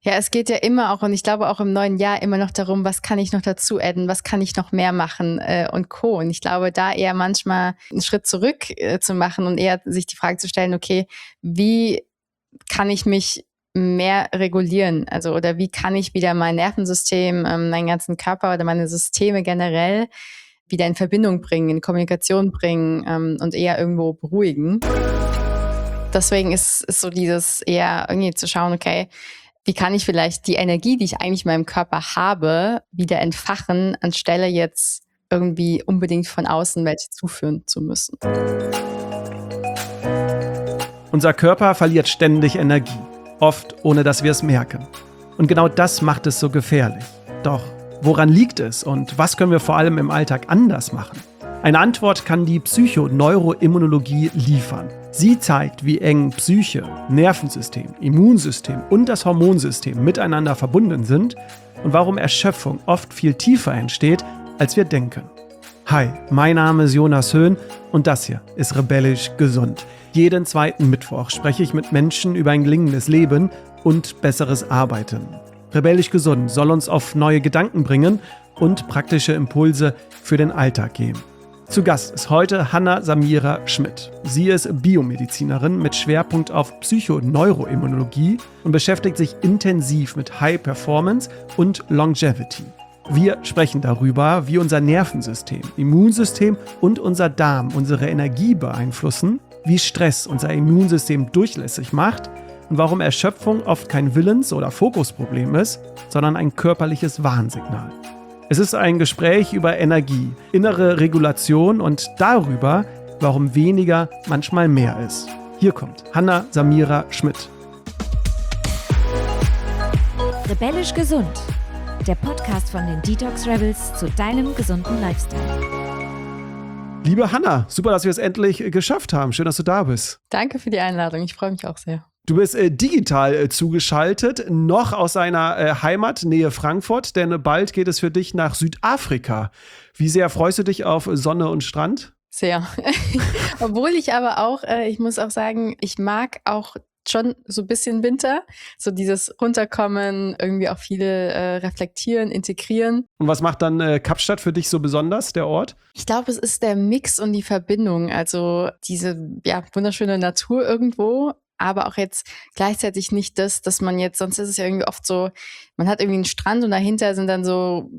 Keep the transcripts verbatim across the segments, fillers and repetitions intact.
Ja, es geht ja immer auch und ich glaube auch im neuen Jahr immer noch darum, was kann ich noch dazu adden, was kann ich noch mehr machen äh, und Co. Und ich glaube, da eher manchmal einen Schritt zurück äh, zu machen und eher sich die Frage zu stellen, okay, wie kann ich mich mehr regulieren? Also oder wie kann ich wieder mein Nervensystem, ähm, meinen ganzen Körper oder meine Systeme generell wieder in Verbindung bringen, in Kommunikation bringen ähm, und eher irgendwo beruhigen. Deswegen ist, ist so dieses eher irgendwie zu schauen, okay, wie kann ich vielleicht die Energie, die ich eigentlich in meinem Körper habe, wieder entfachen, anstelle jetzt irgendwie unbedingt von außen welche zuführen zu müssen. Unser Körper verliert ständig Energie, oft ohne dass wir es merken. Und genau das macht es so gefährlich. Doch woran liegt es und was können wir vor allem im Alltag anders machen? Eine Antwort kann die Psychoneuroimmunologie liefern. Sie zeigt, wie eng Psyche, Nervensystem, Immunsystem und das Hormonsystem miteinander verbunden sind und warum Erschöpfung oft viel tiefer entsteht, als wir denken. Hi, mein Name ist Jonas Höhn und das hier ist Rebellisch Gesund. Jeden zweiten Mittwoch spreche ich mit Menschen über ein gelingendes Leben und besseres Arbeiten. Rebellisch Gesund soll uns auf neue Gedanken bringen und praktische Impulse für den Alltag geben. Zu Gast ist heute Hanna Samira Schmidt. Sie ist Biomedizinerin mit Schwerpunkt auf Psychoneuroimmunologie und beschäftigt sich intensiv mit High Performance und Longevity. Wir sprechen darüber, wie unser Nervensystem, Immunsystem und unser Darm unsere Energie beeinflussen, wie Stress unser Immunsystem durchlässig macht und warum Erschöpfung oft kein Willens- oder Fokusproblem ist, sondern ein körperliches Warnsignal. Es ist ein Gespräch über Energie, innere Regulation und darüber, warum weniger manchmal mehr ist. Hier kommt Hanna Samira Schmidt. Rebellisch Gesund, der Podcast von den Detox Rebels zu deinem gesunden Lifestyle. Liebe Hanna, super, dass wir es endlich geschafft haben. Schön, dass du da bist. Danke für die Einladung, ich freue mich auch sehr. Du bist äh, digital äh, zugeschaltet, noch aus deiner äh, Heimat, Nähe Frankfurt, denn bald geht es für dich nach Südafrika. Wie sehr freust du dich auf Sonne und Strand? Sehr. Obwohl ich aber auch, äh, ich muss auch sagen, ich mag auch schon so ein bisschen Winter, so dieses Runterkommen, irgendwie auch viele äh, reflektieren, integrieren. Und was macht dann äh, Kapstadt für dich so besonders, der Ort? Ich glaube, es ist der Mix und die Verbindung, also diese ja, wunderschöne Natur irgendwo, aber auch jetzt gleichzeitig nicht das, dass man jetzt, sonst ist es ja irgendwie oft so, man hat irgendwie einen Strand und dahinter sind dann so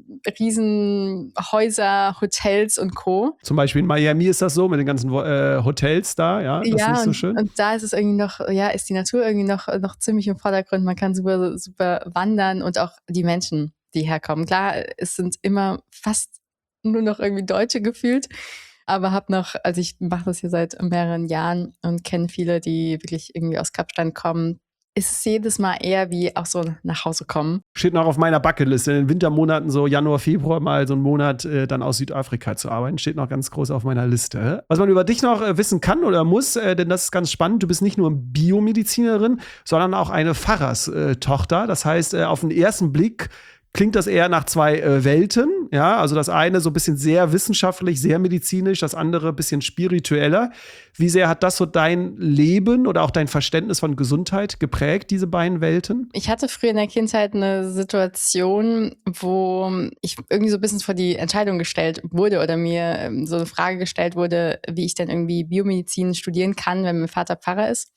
riesen Häuser, Hotels und Co. Zum Beispiel in Miami ist das so, mit den ganzen äh, Hotels da, ja, das ja, ist nicht so und, schön. Und da ist es irgendwie noch, ja, ist die Natur irgendwie noch, noch ziemlich im Vordergrund. Man kann super, super wandern und auch die Menschen, die herkommen. Klar, es sind immer fast nur noch irgendwie Deutsche gefühlt. Aber habe noch, also ich mache das hier seit mehreren Jahren und kenne viele, die wirklich irgendwie aus Kapstadt kommen. Ist es jedes Mal eher wie auch so nach Hause kommen. Steht noch auf meiner Bucketliste, in den Wintermonaten, so Januar, Februar, mal so einen Monat äh, dann aus Südafrika zu arbeiten. Steht noch ganz groß auf meiner Liste. Was man über dich noch äh, wissen kann oder muss, äh, denn das ist ganz spannend, du bist nicht nur Biomedizinerin, sondern auch eine Pfarrerstochter. Das heißt, äh, auf den ersten Blick klingt das eher nach zwei äh, Welten, ja, also das eine so ein bisschen sehr wissenschaftlich, sehr medizinisch, das andere ein bisschen spiritueller. Wie sehr hat das so dein Leben oder auch dein Verständnis von Gesundheit geprägt, diese beiden Welten? Ich hatte früher in der Kindheit eine Situation, wo ich irgendwie so ein bisschen vor die Entscheidung gestellt wurde oder mir ähm, so eine Frage gestellt wurde, wie ich denn irgendwie Biomedizin studieren kann, wenn mein Vater Pfarrer ist.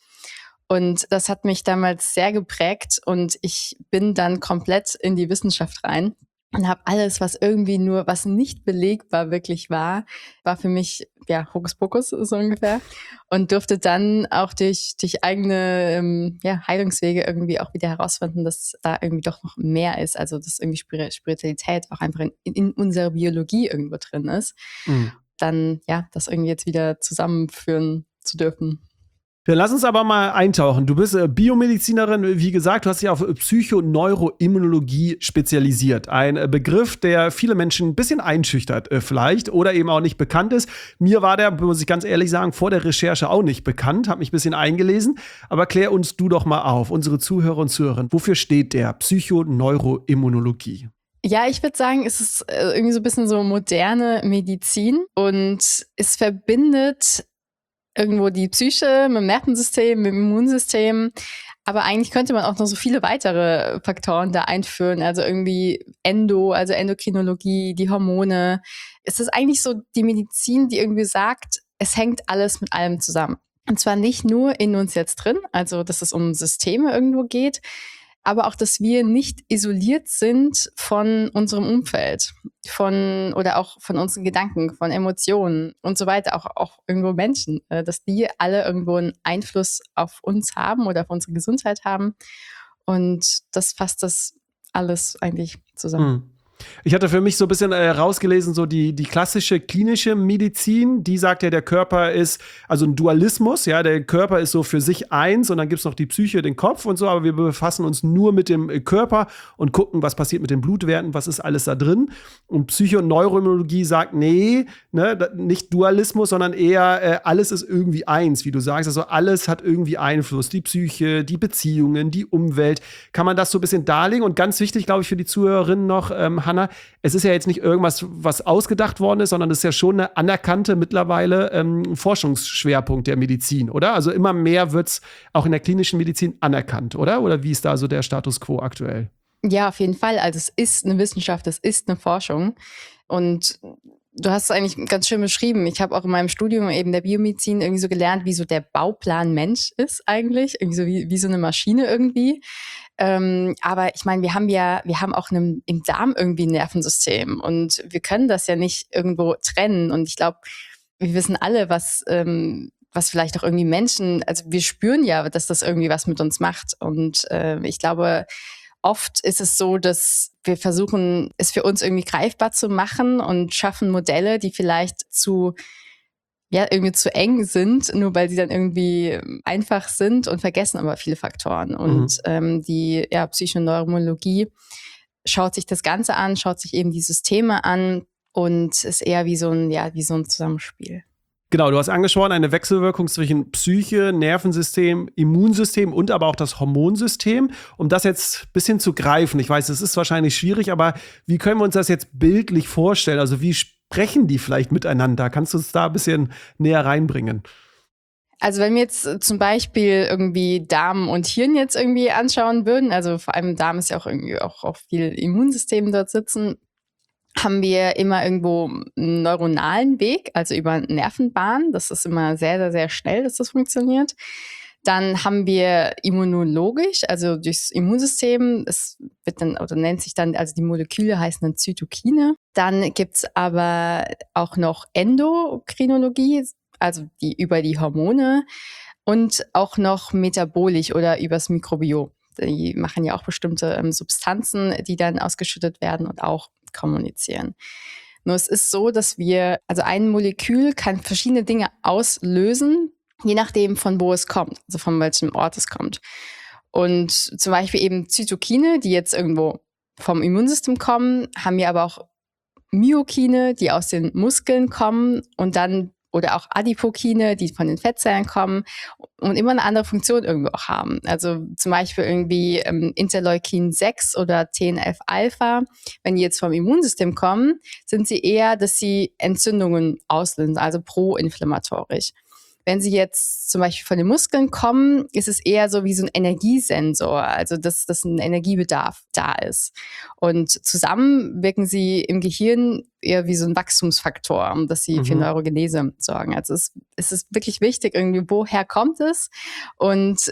Und das hat mich damals sehr geprägt und ich bin dann komplett in die Wissenschaft rein und habe alles, was irgendwie nur, was nicht belegbar wirklich war, war für mich ja Hokuspokus so ungefähr und durfte dann auch durch, durch eigene ähm, ja, Heilungswege irgendwie auch wieder herausfinden, dass da irgendwie doch noch mehr ist, also dass irgendwie Spiritualität auch einfach in, in unserer Biologie irgendwo drin ist. Mhm. Dann ja, das irgendwie jetzt wieder zusammenführen zu dürfen. Ja, lass uns aber mal eintauchen. Du bist Biomedizinerin, wie gesagt, du hast dich auf Psychoneuroimmunologie spezialisiert. Ein Begriff, der viele Menschen ein bisschen einschüchtert äh, vielleicht oder eben auch nicht bekannt ist. Mir war der, muss ich ganz ehrlich sagen, vor der Recherche auch nicht bekannt, habe mich ein bisschen eingelesen. Aber klär uns du doch mal auf, unsere Zuhörer und Zuhörerinnen, wofür steht der Psychoneuroimmunologie? Ja, ich würde sagen, es ist irgendwie so ein bisschen so moderne Medizin und es verbindet irgendwo die Psyche mit dem Nervensystem, mit dem Immunsystem. Aber eigentlich könnte man auch noch so viele weitere Faktoren da einführen. Also irgendwie Endo, also Endokrinologie, die Hormone. Es ist eigentlich so die Medizin, die irgendwie sagt, es hängt alles mit allem zusammen. Und zwar nicht nur in uns jetzt drin, also dass es um Systeme irgendwo geht, aber auch, dass wir nicht isoliert sind von unserem Umfeld, von oder auch von unseren Gedanken, von Emotionen und so weiter, auch, auch irgendwo Menschen, dass die alle irgendwo einen Einfluss auf uns haben oder auf unsere Gesundheit haben. Und das fasst das alles eigentlich zusammen. Mhm. Ich hatte für mich so ein bisschen äh, rausgelesen, so die, die klassische klinische Medizin, die sagt ja, der Körper ist, also ein Dualismus, ja, der Körper ist so für sich eins und dann gibt es noch die Psyche, den Kopf und so, aber wir befassen uns nur mit dem Körper und gucken, was passiert mit den Blutwerten, was ist alles da drin. Und Psycho- und Neuroimmunologie sagt, nee, ne, nicht Dualismus, sondern eher äh, alles ist irgendwie eins, wie du sagst, also alles hat irgendwie Einfluss, die Psyche, die Beziehungen, die Umwelt. Kann man das so ein bisschen darlegen? Und ganz wichtig, glaube ich, für die Zuhörerinnen noch, ähm, Hanna, es ist ja jetzt nicht irgendwas, was ausgedacht worden ist, sondern es ist ja schon eine anerkannte mittlerweile ähm, Forschungsschwerpunkt der Medizin, oder? Also immer mehr wird es auch in der klinischen Medizin anerkannt, oder? Oder wie ist da so der Status quo aktuell? Ja, auf jeden Fall. Also es ist eine Wissenschaft, es ist eine Forschung. Und du hast es eigentlich ganz schön beschrieben. Ich habe auch in meinem Studium eben der Biomedizin irgendwie so gelernt, wie so der Bauplan Mensch ist eigentlich. Irgendwie so wie, wie so eine Maschine irgendwie. Ähm, aber ich meine, wir haben ja, wir haben auch einen, im Darm irgendwie ein Nervensystem und wir können das ja nicht irgendwo trennen. Und ich glaube, wir wissen alle, was, ähm, was vielleicht auch irgendwie Menschen, also wir spüren ja, dass das irgendwie was mit uns macht. Und äh, ich glaube, oft ist es so, dass wir versuchen, es für uns irgendwie greifbar zu machen und schaffen Modelle, die vielleicht zu ja, irgendwie zu eng sind, nur weil sie dann irgendwie einfach sind und vergessen aber viele Faktoren. Und mhm. ähm, die ja, Psychoneurologie schaut sich das Ganze an, schaut sich eben die Systeme an und ist eher wie so ein, ja, wie so ein Zusammenspiel. Genau, du hast angesprochen, eine Wechselwirkung zwischen Psyche, Nervensystem, Immunsystem und aber auch das Hormonsystem. Um das jetzt ein bisschen zu greifen, ich weiß, es ist wahrscheinlich schwierig, aber wie können wir uns das jetzt bildlich vorstellen? Also wie sprechen die vielleicht miteinander? Kannst du uns da ein bisschen näher reinbringen? Also wenn wir jetzt zum Beispiel irgendwie Darm und Hirn jetzt irgendwie anschauen würden, also vor allem Darm ist ja auch irgendwie auch, auch viel Immunsystem dort sitzen, haben wir immer irgendwo einen neuronalen Weg, also über Nervenbahnen. Das ist immer sehr, sehr, sehr schnell, dass das funktioniert. Dann haben wir immunologisch, also durchs Immunsystem. Es wird dann, oder nennt sich dann, also die Moleküle heißen dann Zytokine. Dann gibt's aber auch noch Endokrinologie, also die über die Hormone und auch noch metabolisch oder übers Mikrobiom. Die machen ja auch bestimmte ähm, Substanzen, die dann ausgeschüttet werden und auch kommunizieren. Nur es ist so, dass wir, also ein Molekül kann verschiedene Dinge auslösen, je nachdem von wo es kommt, also von welchem Ort es kommt. Und zum Beispiel eben Zytokine, die jetzt irgendwo vom Immunsystem kommen, haben wir aber auch Myokine, die aus den Muskeln kommen und dann oder auch Adipokine, die von den Fettzellen kommen und immer eine andere Funktion irgendwo auch haben. Also zum Beispiel irgendwie ähm, Interleukin sechs oder T N F Alpha, wenn die jetzt vom Immunsystem kommen, sind sie eher, dass sie Entzündungen auslösen, also proinflammatorisch. Wenn sie jetzt zum Beispiel von den Muskeln kommen, ist es eher so wie so ein Energiesensor, also dass, dass ein Energiebedarf da ist. Und zusammen wirken sie im Gehirn eher wie so ein Wachstumsfaktor, dass sie mhm. für Neurogenese sorgen. Also es, es ist wirklich wichtig, irgendwie, woher kommt es und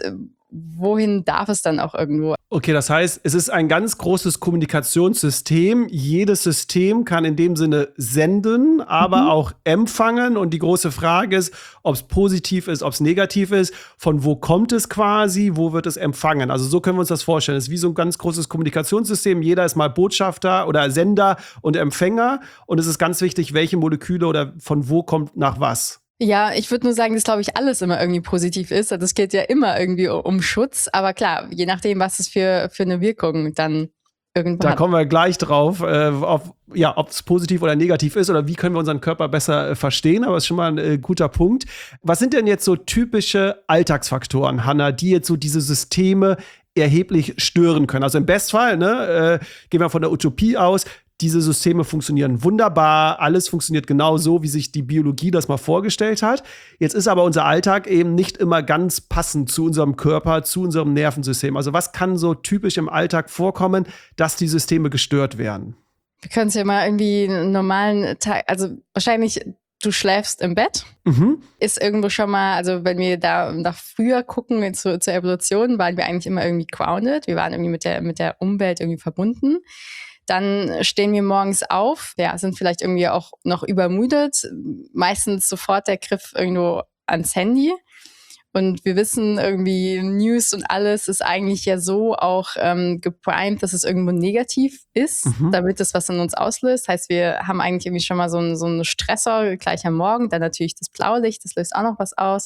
wohin darf es dann auch irgendwo? Okay, das heißt, es ist ein ganz großes Kommunikationssystem. Jedes System kann in dem Sinne senden, aber mhm. auch empfangen. Und die große Frage ist, ob es positiv ist, ob es negativ ist. Von wo kommt es quasi? Wo wird es empfangen? Also so können wir uns das vorstellen. Es ist wie so ein ganz großes Kommunikationssystem. Jeder ist mal Botschafter oder Sender und Empfänger. Und es ist ganz wichtig, welche Moleküle oder von wo kommt nach was. Ja, ich würde nur sagen, dass, glaube ich, alles immer irgendwie positiv ist. Also es geht ja immer irgendwie um Schutz. Aber klar, je nachdem, was es für, für eine Wirkung dann irgendwann Da hat. kommen wir gleich drauf, äh, auf, ja, ob es positiv oder negativ ist oder wie können wir unseren Körper besser äh, verstehen. Aber das ist schon mal ein äh, guter Punkt. Was sind denn jetzt so typische Alltagsfaktoren, Hanna, die jetzt so diese Systeme erheblich stören können? Also im Bestfall, ne, äh, gehen wir von der Utopie aus, diese Systeme funktionieren wunderbar, alles funktioniert genau so, wie sich die Biologie das mal vorgestellt hat. Jetzt ist aber unser Alltag eben nicht immer ganz passend zu unserem Körper, zu unserem Nervensystem. Also was kann so typisch im Alltag vorkommen, dass die Systeme gestört werden? Wir können es ja mal irgendwie einen normalen Tag, also wahrscheinlich du schläfst im Bett, Mhm. ist irgendwo schon mal, also wenn wir da nach früher gucken, zu, zur Evolution, waren wir eigentlich immer irgendwie grounded. Wir waren irgendwie mit der, mit der Umwelt irgendwie verbunden. Dann stehen wir morgens auf, ja, sind vielleicht irgendwie auch noch übermüdet, meistens sofort der Griff irgendwo ans Handy. Und wir wissen irgendwie, News und alles ist eigentlich ja so auch ähm, geprimed, dass es irgendwo negativ ist, Mhm. damit es was in uns auslöst. Heißt, wir haben eigentlich irgendwie schon mal so einen, so einen Stressor gleich am Morgen. Dann natürlich das Blaulicht, das löst auch noch was aus.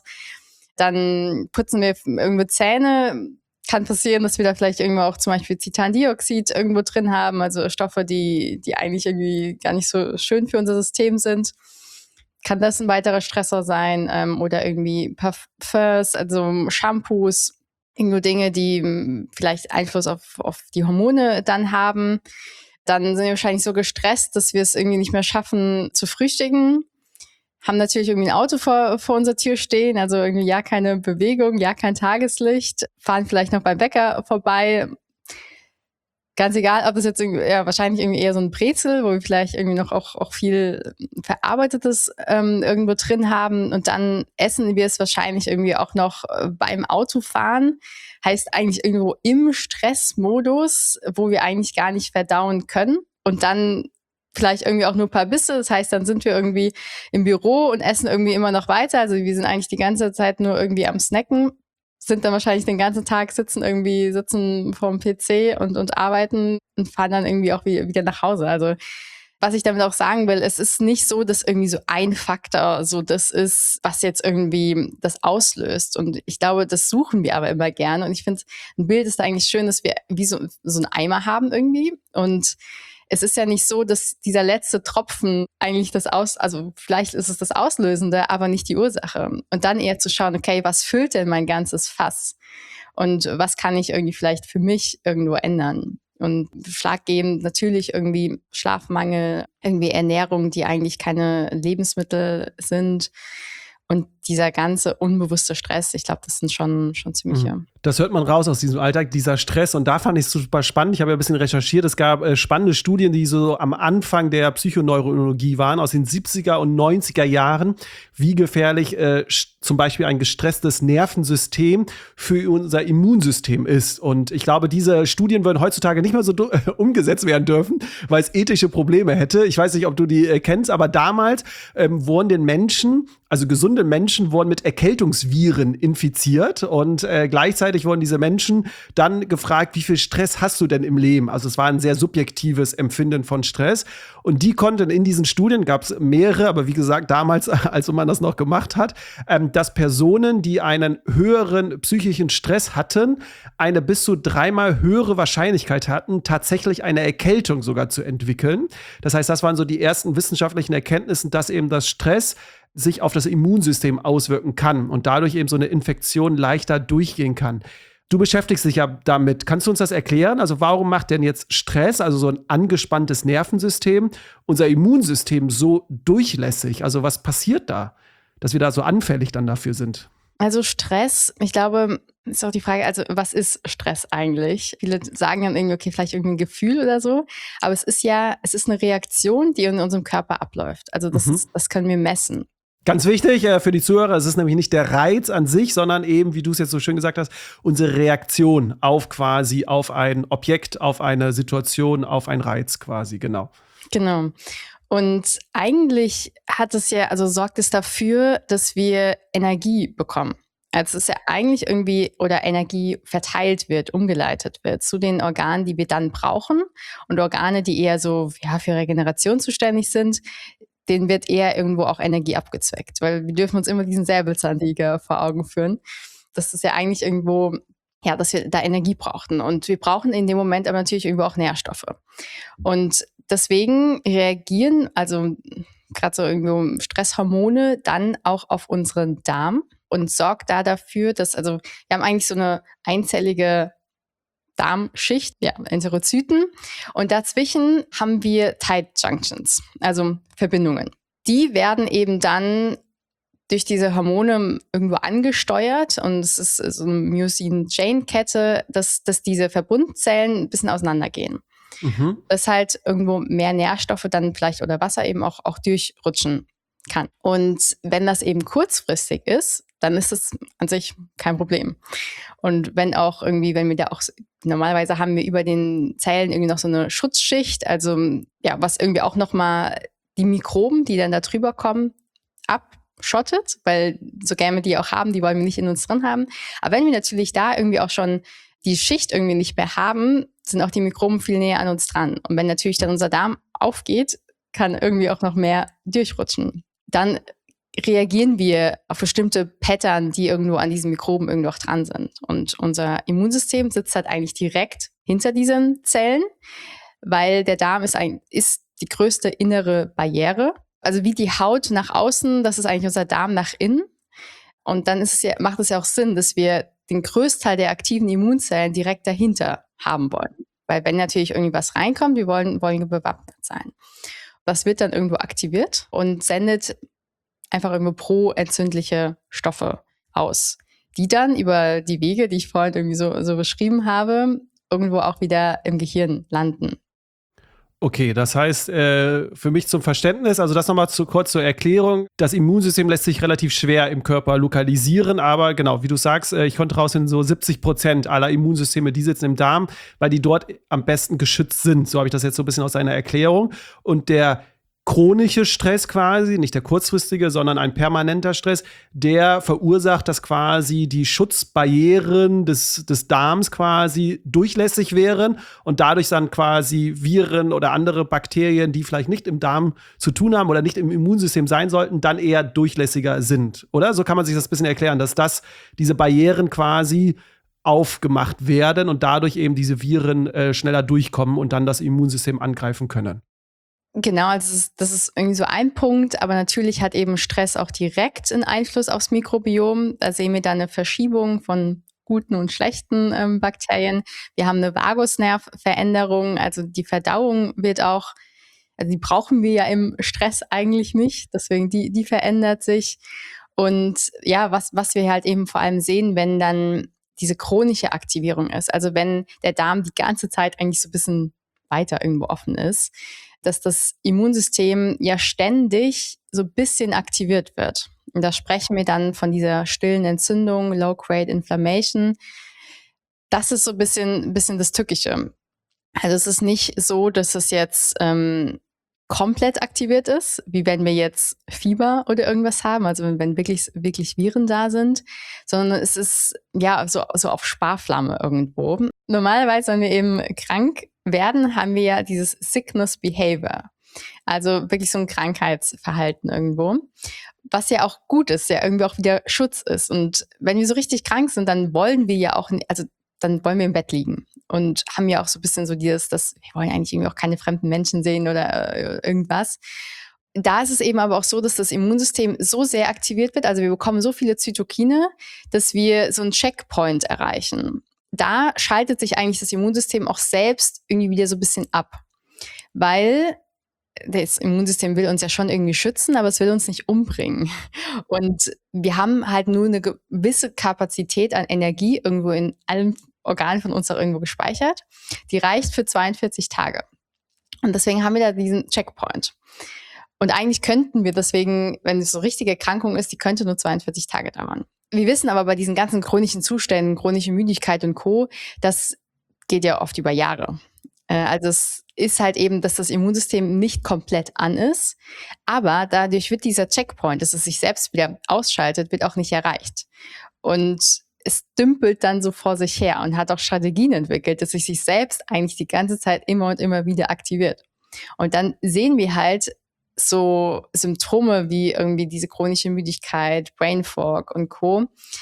Dann putzen wir irgendwo Zähne. Kann passieren, dass wir da vielleicht irgendwo auch zum Beispiel Titandioxid irgendwo drin haben, also Stoffe, die, die eigentlich irgendwie gar nicht so schön für unser System sind. Kann das ein weiterer Stressor sein, ähm, oder irgendwie Parfums, also Shampoos, irgendwo Dinge, die m, vielleicht Einfluss auf, auf die Hormone dann haben. Dann sind wir wahrscheinlich so gestresst, dass wir es irgendwie nicht mehr schaffen zu frühstücken. Haben natürlich irgendwie ein Auto vor, vor unserer Tür stehen, also irgendwie ja keine Bewegung, ja kein Tageslicht, fahren vielleicht noch beim Bäcker vorbei. Ganz egal, ob es jetzt irgendwie, ja, wahrscheinlich irgendwie eher so ein Brezel, wo wir vielleicht irgendwie noch auch, auch viel Verarbeitetes ähm, irgendwo drin haben. Und dann essen wir es wahrscheinlich irgendwie auch noch äh, beim Autofahren. Heißt eigentlich irgendwo im Stressmodus, wo wir eigentlich gar nicht verdauen können. Und dann vielleicht irgendwie auch nur ein paar Bisse. Das heißt, dann sind wir irgendwie im Büro und essen irgendwie immer noch weiter. Also wir sind eigentlich die ganze Zeit nur irgendwie am Snacken. Sind dann wahrscheinlich den ganzen Tag sitzen irgendwie, sitzen vorm P C und, und arbeiten und fahren dann irgendwie auch wieder, wieder nach Hause. Also was ich damit auch sagen will, es ist nicht so, dass irgendwie so ein Faktor so das ist, was jetzt irgendwie das auslöst. Und ich glaube, das suchen wir aber immer gerne. Und ich finde, ein Bild ist da eigentlich schön, dass wir wie so, so einen Eimer haben irgendwie. Und es ist ja nicht so, dass dieser letzte Tropfen eigentlich das Aus, also vielleicht ist es das Auslösende, aber nicht die Ursache. Und dann eher zu schauen, okay, was füllt denn mein ganzes Fass? Und was kann ich irgendwie vielleicht für mich irgendwo ändern? Und schlaggebend natürlich irgendwie Schlafmangel, irgendwie Ernährung, die eigentlich keine Lebensmittel sind. Und dieser ganze unbewusste Stress, ich glaube, das sind schon, schon ziemliche. Mhm. Das hört man raus aus diesem Alltag, dieser Stress. Und da fand ich es super spannend. Ich habe ja ein bisschen recherchiert. Es gab äh, spannende Studien, die so am Anfang der Psychoneurologie waren, aus den siebziger und neunziger Jahren, wie gefährlich äh, zum Beispiel ein gestresstes Nervensystem für unser Immunsystem ist. Und ich glaube, diese Studien würden heutzutage nicht mehr so äh, umgesetzt werden dürfen, weil es ethische Probleme hätte. Ich weiß nicht, ob du die äh, kennst, aber damals ähm, wurden den Menschen, also gesunde Menschen, wurden mit Erkältungsviren infiziert und äh, gleichzeitig wurden diese Menschen dann gefragt, wie viel Stress hast du denn im Leben? Also es war ein sehr subjektives Empfinden von Stress und die konnten in diesen Studien, gab es mehrere, aber wie gesagt, damals, als man das noch gemacht hat, ähm, dass Personen, die einen höheren psychischen Stress hatten, eine bis zu dreimal höhere Wahrscheinlichkeit hatten, tatsächlich eine Erkältung sogar zu entwickeln. Das heißt, das waren so die ersten wissenschaftlichen Erkenntnisse, dass eben das Stress sich auf das Immunsystem auswirken kann und dadurch eben so eine Infektion leichter durchgehen kann. Du beschäftigst dich ja damit. Kannst du uns das erklären? Also warum macht denn jetzt Stress, also so ein angespanntes Nervensystem, unser Immunsystem so durchlässig? Also was passiert da, dass wir da so anfällig dann dafür sind? Also Stress, ich glaube, ist auch die Frage, also was ist Stress eigentlich? Viele sagen dann irgendwie, okay, vielleicht irgendwie ein Gefühl oder so. Aber es ist ja, es ist eine Reaktion, die in unserem Körper abläuft. Also das, Mhm. ist, das können wir messen. Ganz wichtig äh, für die Zuhörer, es ist nämlich nicht der Reiz an sich, sondern eben, wie du es jetzt so schön gesagt hast, unsere Reaktion auf quasi, auf ein Objekt, auf eine Situation, auf einen Reiz quasi, genau. Genau. Und eigentlich hat es ja, also sorgt es dafür, dass wir Energie bekommen. Also es ist ja eigentlich irgendwie, oder Energie verteilt wird, umgeleitet wird zu den Organen, die wir dann brauchen. Und Organe, die eher so ja, für Regeneration zuständig sind, denen wird eher irgendwo auch Energie abgezweckt. Weil wir dürfen uns immer diesen Säbelzahntiger vor Augen führen. Das ist ja eigentlich irgendwo, ja, dass wir da Energie brauchten. Und wir brauchen in dem Moment aber natürlich irgendwo auch Nährstoffe. Und deswegen reagieren, also gerade so irgendwo Stresshormone, dann auch auf unseren Darm und sorgt da dafür, dass, also wir haben eigentlich so eine einzellige Darmschicht, ja, Enterozyten. Und dazwischen haben wir Tight Junctions, also Verbindungen. Die werden eben dann durch diese Hormone irgendwo angesteuert und es ist so eine Myosin-Chain-Kette, dass, dass diese Verbundzellen ein bisschen auseinandergehen. Mhm. Dass halt irgendwo mehr Nährstoffe dann vielleicht oder Wasser eben auch, auch durchrutschen kann. Und wenn das eben kurzfristig ist, dann ist es an sich kein Problem. Und wenn auch irgendwie, wenn wir da auch, normalerweise haben wir über den Zellen irgendwie noch so eine Schutzschicht, also ja, was irgendwie auch nochmal die Mikroben, die dann da drüber kommen, abschottet, weil so gerne wir die auch haben, die wollen wir nicht in uns drin haben. Aber wenn wir natürlich da irgendwie auch schon die Schicht irgendwie nicht mehr haben, sind auch die Mikroben viel näher an uns dran. Und wenn natürlich dann unser Darm aufgeht, kann irgendwie auch noch mehr durchrutschen. Dann reagieren wir auf bestimmte Pattern, die irgendwo an diesen Mikroben irgendwo auch dran sind. Und unser Immunsystem sitzt halt eigentlich direkt hinter diesen Zellen, weil der Darm ist, ein, ist die größte innere Barriere. Also wie die Haut nach außen, das ist eigentlich unser Darm nach innen. Und dann ist es ja, macht es ja auch Sinn, dass wir den Größteil der aktiven Immunzellen direkt dahinter haben wollen. Weil wenn natürlich irgendwie was reinkommt, wir wollen, wollen wir bewappnet sein. Das wird dann irgendwo aktiviert und sendet einfach irgendwo pro-entzündliche Stoffe aus, die dann über die Wege, die ich vorhin irgendwie so, so beschrieben habe, irgendwo auch wieder im Gehirn landen. Okay, das heißt, äh, für mich zum Verständnis, also das nochmal zu, kurz zur Erklärung, das Immunsystem lässt sich relativ schwer im Körper lokalisieren, aber genau, wie du sagst, äh, ich konnte rausfinden, so siebzig Prozent aller Immunsysteme, die sitzen im Darm, weil die dort am besten geschützt sind. So habe ich das jetzt so ein bisschen aus seiner Erklärung. Und der chronische Stress quasi, nicht der kurzfristige, sondern ein permanenter Stress, der verursacht, dass quasi die Schutzbarrieren des, des Darms quasi durchlässig wären und dadurch dann quasi Viren oder andere Bakterien, die vielleicht nicht im Darm zu tun haben oder nicht im Immunsystem sein sollten, dann eher durchlässiger sind, oder? So kann man sich das ein bisschen erklären, dass das, diese Barrieren quasi aufgemacht werden und dadurch eben diese Viren äh, schneller durchkommen und dann das Immunsystem angreifen können. Genau, also das ist, das ist irgendwie so ein Punkt, aber natürlich hat eben Stress auch direkt einen Einfluss aufs Mikrobiom. Da sehen wir dann eine Verschiebung von guten und schlechten ähm, Bakterien. Wir haben eine Vagusnervveränderung, also die Verdauung wird auch, also die brauchen wir ja im Stress eigentlich nicht, deswegen die, die verändert sich. Und ja, was, was wir halt eben vor allem sehen, wenn dann diese chronische Aktivierung ist, also wenn der Darm die ganze Zeit eigentlich so ein bisschen weiter irgendwo offen ist, dass das Immunsystem ja ständig so ein bisschen aktiviert wird. Und da sprechen wir dann von dieser stillen Entzündung, Low-Grade Inflammation. Das ist so ein bisschen, ein bisschen das Tückische. Also es ist nicht so, dass es jetzt ähm, komplett aktiviert ist, wie wenn wir jetzt Fieber oder irgendwas haben, also wenn wirklich, wirklich Viren da sind, sondern es ist ja so, so auf Sparflamme irgendwo. Normalerweise, wenn wir eben krank werden, haben wir ja dieses Sickness Behavior. Also wirklich so ein Krankheitsverhalten irgendwo. Was ja auch gut ist, ja irgendwie auch wieder Schutz ist. Und wenn wir so richtig krank sind, dann wollen wir ja auch, also dann wollen wir im Bett liegen. Und haben ja auch so ein bisschen so dieses, dass wir wollen eigentlich irgendwie auch keine fremden Menschen sehen oder äh, irgendwas. Da ist es eben aber auch so, dass das Immunsystem so sehr aktiviert wird, also wir bekommen so viele Zytokine, dass wir so einen Checkpoint erreichen. Da schaltet sich eigentlich das Immunsystem auch selbst irgendwie wieder so ein bisschen ab. Weil das Immunsystem will uns ja schon irgendwie schützen, aber es will uns nicht umbringen. Und wir haben halt nur eine gewisse Kapazität an Energie irgendwo in allen Organen von uns auch irgendwo gespeichert. Die reicht für zweiundvierzig Tage. Und deswegen haben wir da diesen Checkpoint. Und eigentlich könnten wir deswegen, wenn es so richtige Erkrankung ist, die könnte nur zweiundvierzig Tage dauern. Wir wissen aber bei diesen ganzen chronischen Zuständen, chronische Müdigkeit und Co., das geht ja oft über Jahre. Also es ist halt eben, dass das Immunsystem nicht komplett an ist, aber dadurch wird dieser Checkpoint, dass es sich selbst wieder ausschaltet, wird auch nicht erreicht. Und es dümpelt dann so vor sich her und hat auch Strategien entwickelt, dass sich sich selbst eigentlich die ganze Zeit immer und immer wieder aktiviert. Und dann sehen wir halt so Symptome wie irgendwie diese chronische Müdigkeit, Brain Fog und Co.,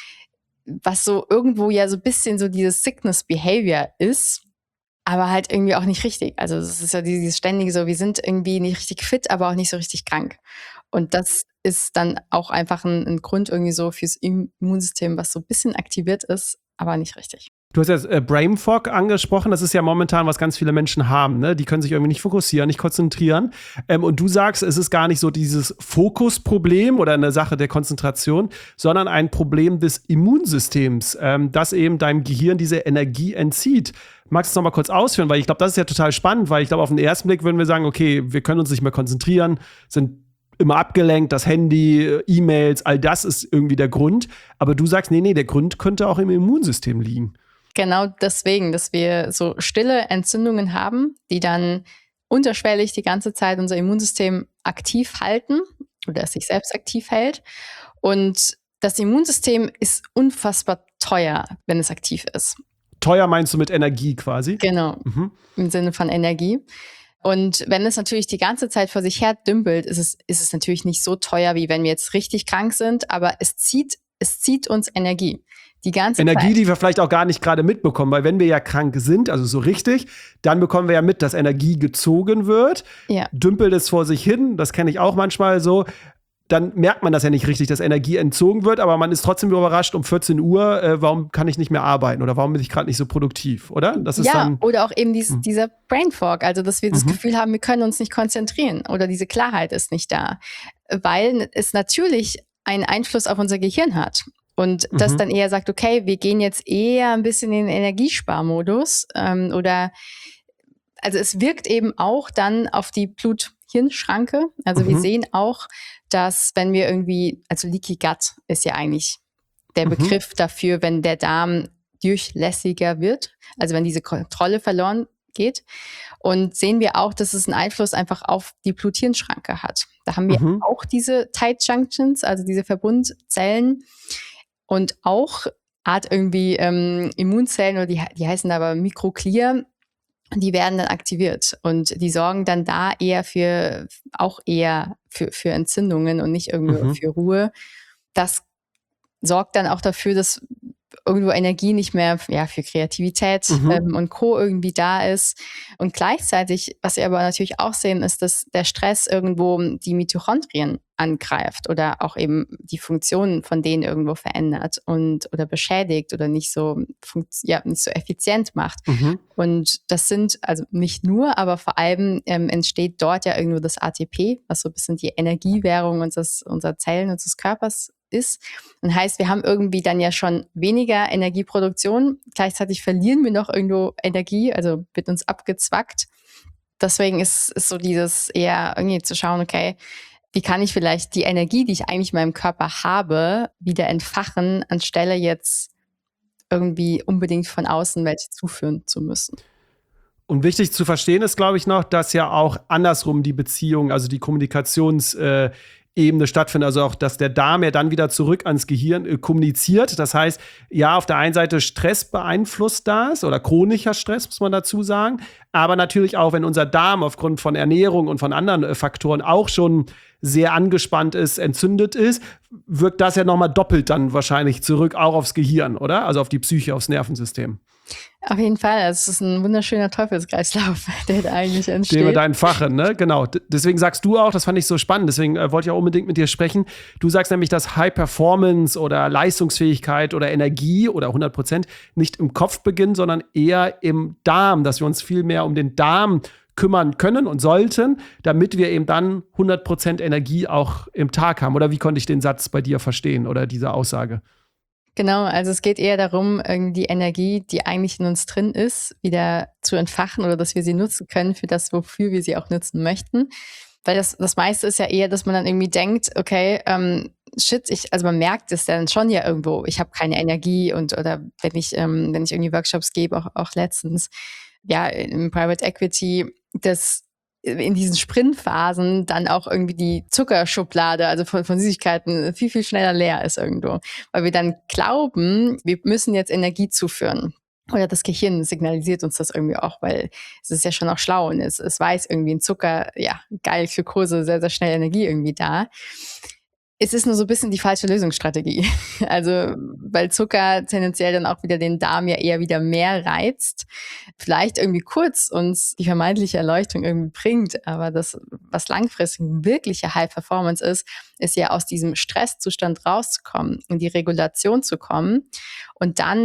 was so irgendwo ja so ein bisschen so dieses Sickness Behavior ist, aber halt irgendwie auch nicht richtig. Also es ist ja dieses ständige so, wir sind irgendwie nicht richtig fit, aber auch nicht so richtig krank. Und das ist dann auch einfach ein, ein Grund irgendwie so fürs Immunsystem, was so ein bisschen aktiviert ist, aber nicht richtig. Du hast jetzt äh, Brain Fog angesprochen. Das ist ja momentan, was ganz viele Menschen haben. Ne? Die können sich irgendwie nicht fokussieren, nicht konzentrieren. Ähm, und du sagst, es ist gar nicht so dieses Fokusproblem oder eine Sache der Konzentration, sondern ein Problem des Immunsystems, ähm, das eben deinem Gehirn diese Energie entzieht. Magst du es noch mal kurz ausführen? Weil ich glaube, das ist ja total spannend, weil ich glaube, auf den ersten Blick würden wir sagen, okay, wir können uns nicht mehr konzentrieren, sind immer abgelenkt, das Handy, E-Mails, all das ist irgendwie der Grund. Aber du sagst, nee, nee, der Grund könnte auch im Immunsystem liegen. Genau deswegen, dass wir so stille Entzündungen haben, die dann unterschwellig die ganze Zeit unser Immunsystem aktiv halten oder es sich selbst aktiv hält. Und das Immunsystem ist unfassbar teuer, wenn es aktiv ist. Teuer meinst du mit Energie quasi? Genau, mhm. Im Sinne von Energie. Und wenn es natürlich die ganze Zeit vor sich her dümpelt, ist es, ist es natürlich nicht so teuer, wie wenn wir jetzt richtig krank sind, aber es zieht, es zieht uns Energie. Die ganze Energie, Zeit. Die wir vielleicht auch gar nicht gerade mitbekommen, weil wenn wir ja krank sind, also so richtig, dann bekommen wir ja mit, dass Energie gezogen wird, ja. Dümpelt es vor sich hin, das kenne ich auch manchmal so, dann merkt man das ja nicht richtig, dass Energie entzogen wird, aber man ist trotzdem überrascht um vierzehn Uhr, äh, warum kann ich nicht mehr arbeiten oder warum bin ich gerade nicht so produktiv, oder? Das ist ja, dann, oder auch eben dies, mhm. dieser Brain Fog, also dass wir das mhm. Gefühl haben, wir können uns nicht konzentrieren oder diese Klarheit ist nicht da, weil es natürlich einen Einfluss auf unser Gehirn hat. Und das mhm. dann eher sagt, okay, wir gehen jetzt eher ein bisschen in den Energiesparmodus ähm, oder also es wirkt eben auch dann auf die Blut-Hirn-Schranke. Also mhm. wir sehen auch, dass wenn wir irgendwie, also Leaky Gut ist ja eigentlich der mhm. Begriff dafür, wenn der Darm durchlässiger wird, also wenn diese Kontrolle verloren geht. Und sehen wir auch, dass es einen Einfluss einfach auf die Blut-Hirn-Schranke hat. Da haben wir mhm. auch diese Tight Junctions, also diese Verbundzellen. Und auch Art irgendwie ähm, Immunzellen, oder die, die heißen aber Mikroglia, die werden dann aktiviert und die sorgen dann da eher für, auch eher für, für Entzündungen und nicht irgendwie mhm. für Ruhe. Das sorgt dann auch dafür, dass irgendwo Energie nicht mehr ja, für Kreativität mhm. ähm, und Co. irgendwie da ist. Und gleichzeitig, was wir aber natürlich auch sehen, ist, dass der Stress irgendwo die Mitochondrien angreift oder auch eben die Funktionen von denen irgendwo verändert und oder beschädigt oder nicht so funkt- ja, nicht so effizient macht. Mhm. Und das sind, also nicht nur, aber vor allem ähm, entsteht dort ja irgendwo das A T P, was so ein bisschen die Energiewährung unseres, unserer Zellen, unseres Körpers ist. Und heißt, wir haben irgendwie dann ja schon weniger Energieproduktion. Gleichzeitig verlieren wir noch irgendwo Energie, also wird uns abgezwackt. Deswegen ist, ist so dieses eher irgendwie zu schauen, okay, wie kann ich vielleicht die Energie, die ich eigentlich in meinem Körper habe, wieder entfachen, anstelle jetzt irgendwie unbedingt von außen welche zuführen zu müssen. Und wichtig zu verstehen ist, glaube ich, noch, dass ja auch andersrum die Beziehung, also die Kommunikations- äh, Ebene stattfindet, also auch, dass der Darm ja dann wieder zurück ans Gehirn äh, kommuniziert. Das heißt, ja, auf der einen Seite Stress beeinflusst das oder chronischer Stress, muss man dazu sagen, aber natürlich auch, wenn unser Darm aufgrund von Ernährung und von anderen äh, Faktoren auch schon sehr angespannt ist, entzündet ist, wirkt das ja nochmal doppelt dann wahrscheinlich zurück auch aufs Gehirn, oder? Also auf die Psyche, aufs Nervensystem. Auf jeden Fall, es ist ein wunderschöner Teufelskreislauf, der da eigentlich entsteht. Stehen wir da in Fachen, ne? Genau. D- deswegen sagst du auch, das fand ich so spannend, deswegen äh, wollte ich auch unbedingt mit dir sprechen. Du sagst nämlich, dass High Performance oder Leistungsfähigkeit oder Energie oder hundert Prozent nicht im Kopf beginnt, sondern eher im Darm, dass wir uns viel mehr um den Darm kümmern können und sollten, damit wir eben dann hundert Prozent Energie auch im Tag haben. Oder wie konnte ich den Satz bei dir verstehen oder diese Aussage? Genau, also es geht eher darum, die Energie, die eigentlich in uns drin ist, wieder zu entfachen oder dass wir sie nutzen können für das, wofür wir sie auch nutzen möchten. Weil das, das meiste ist ja eher, dass man dann irgendwie denkt, okay, ähm, shit, ich, also man merkt es dann schon ja irgendwo, ich habe keine Energie und oder wenn ich, ähm, wenn ich irgendwie Workshops gebe, auch, auch letztens, ja, im Private Equity, das in diesen Sprintphasen dann auch irgendwie die Zuckerschublade, also von, von Süßigkeiten, viel, viel schneller leer ist irgendwo. Weil wir dann glauben, wir müssen jetzt Energie zuführen. Oder das Gehirn signalisiert uns das irgendwie auch, weil es ist ja schon auch schlau und es, es weiß irgendwie ein Zucker, ja, geil, Glukose, sehr, sehr schnell Energie irgendwie da. Es ist nur so ein bisschen die falsche Lösungsstrategie. Also, weil Zucker tendenziell dann auch wieder den Darm ja eher wieder mehr reizt. Vielleicht irgendwie kurz uns die vermeintliche Erleuchtung irgendwie bringt. Aber das, was langfristig wirkliche High Performance ist, ist ja aus diesem Stresszustand rauszukommen, in die Regulation zu kommen und dann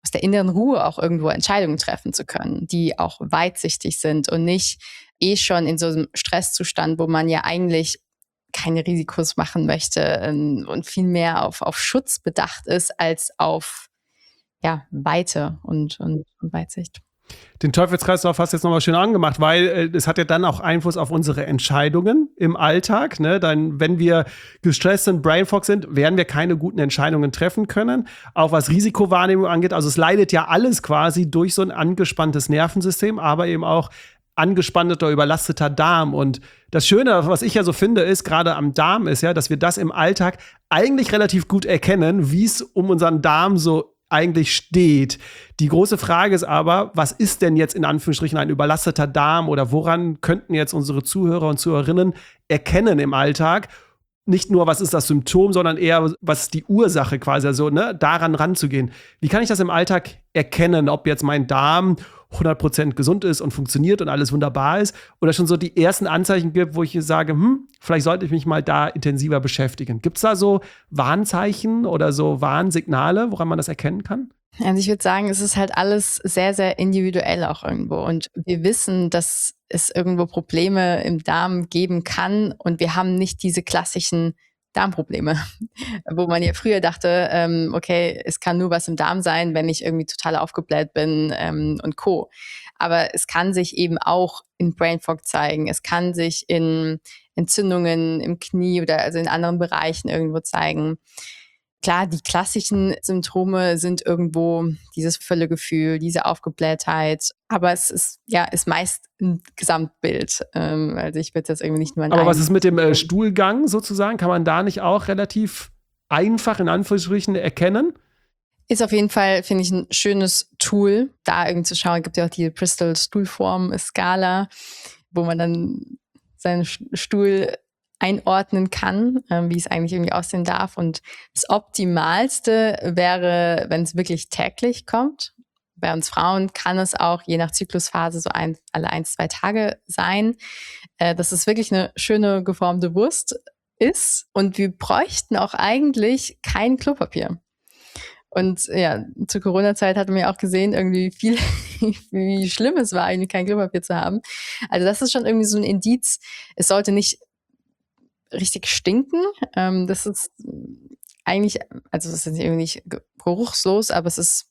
aus der inneren Ruhe auch irgendwo Entscheidungen treffen zu können, die auch weitsichtig sind und nicht eh schon in so einem Stresszustand, wo man ja eigentlich keine Risikos machen möchte ähm, und viel mehr auf, auf Schutz bedacht ist als auf ja, Weite und, und, und Weitsicht. Den Teufelskreislauf hast du jetzt nochmal schön angemacht, weil äh, es hat ja dann auch Einfluss auf unsere Entscheidungen im Alltag. Ne? Dann, wenn wir gestresst sind, Brain Fog sind, werden wir keine guten Entscheidungen treffen können. Auch was Risikowahrnehmung angeht. Also es leidet ja alles quasi durch so ein angespanntes Nervensystem, aber eben auch angespannter, überlasteter Darm. Und das Schöne, was ich ja so finde, ist, gerade am Darm ist ja, dass wir das im Alltag eigentlich relativ gut erkennen, wie es um unseren Darm so eigentlich steht. Die große Frage ist aber, was ist denn jetzt in Anführungsstrichen ein überlasteter Darm oder woran könnten jetzt unsere Zuhörer und Zuhörerinnen erkennen im Alltag? Nicht nur, was ist das Symptom, sondern eher, was ist die Ursache quasi, also ne, daran ranzugehen. Wie kann ich das im Alltag erkennen, ob jetzt mein Darm hundert Prozent gesund ist und funktioniert und alles wunderbar ist oder schon so die ersten Anzeichen gibt, wo ich sage, hm, vielleicht sollte ich mich mal da intensiver beschäftigen. Gibt es da so Warnzeichen oder so Warnsignale, woran man das erkennen kann? Also ich würde sagen, es ist halt alles sehr, sehr individuell auch irgendwo. Und wir wissen, dass es irgendwo Probleme im Darm geben kann und wir haben nicht diese klassischen Darmprobleme, wo man ja früher dachte, ähm, okay, es kann nur was im Darm sein, wenn ich irgendwie total aufgebläht bin ähm, und Co. Aber es kann sich eben auch in Brain Fog zeigen. Es kann sich in Entzündungen im Knie oder also in anderen Bereichen irgendwo zeigen. Klar, die klassischen Symptome sind irgendwo dieses Völlegefühl, diese Aufgeblähtheit. Aber es ist ja ist meist ein Gesamtbild. Ähm, also ich würde das irgendwie nicht nur an Aber was ist mit dem äh, Stuhlgang sozusagen? Kann man da nicht auch relativ einfach in Anführungsstrichen erkennen? Ist auf jeden Fall, finde ich, ein schönes Tool, da irgendwie zu schauen. Es gibt ja auch die Bristol-Stuhlform-Skala, wo man dann seinen Stuhl einordnen kann, ähm, wie es eigentlich irgendwie aussehen darf. Und das Optimalste wäre, wenn es wirklich täglich kommt. Bei uns Frauen kann es auch je nach Zyklusphase so ein, alle ein, zwei Tage sein, äh, dass es wirklich eine schöne geformte Wurst ist. Und wir bräuchten auch eigentlich kein Klopapier. Und ja, zur Corona-Zeit hat man ja auch gesehen, irgendwie viel, wie schlimm es war, eigentlich kein Klopapier zu haben. Also das ist schon irgendwie so ein Indiz. Es sollte nicht richtig stinken. Ähm, das ist eigentlich, also das ist irgendwie nicht geruchslos, aber es ist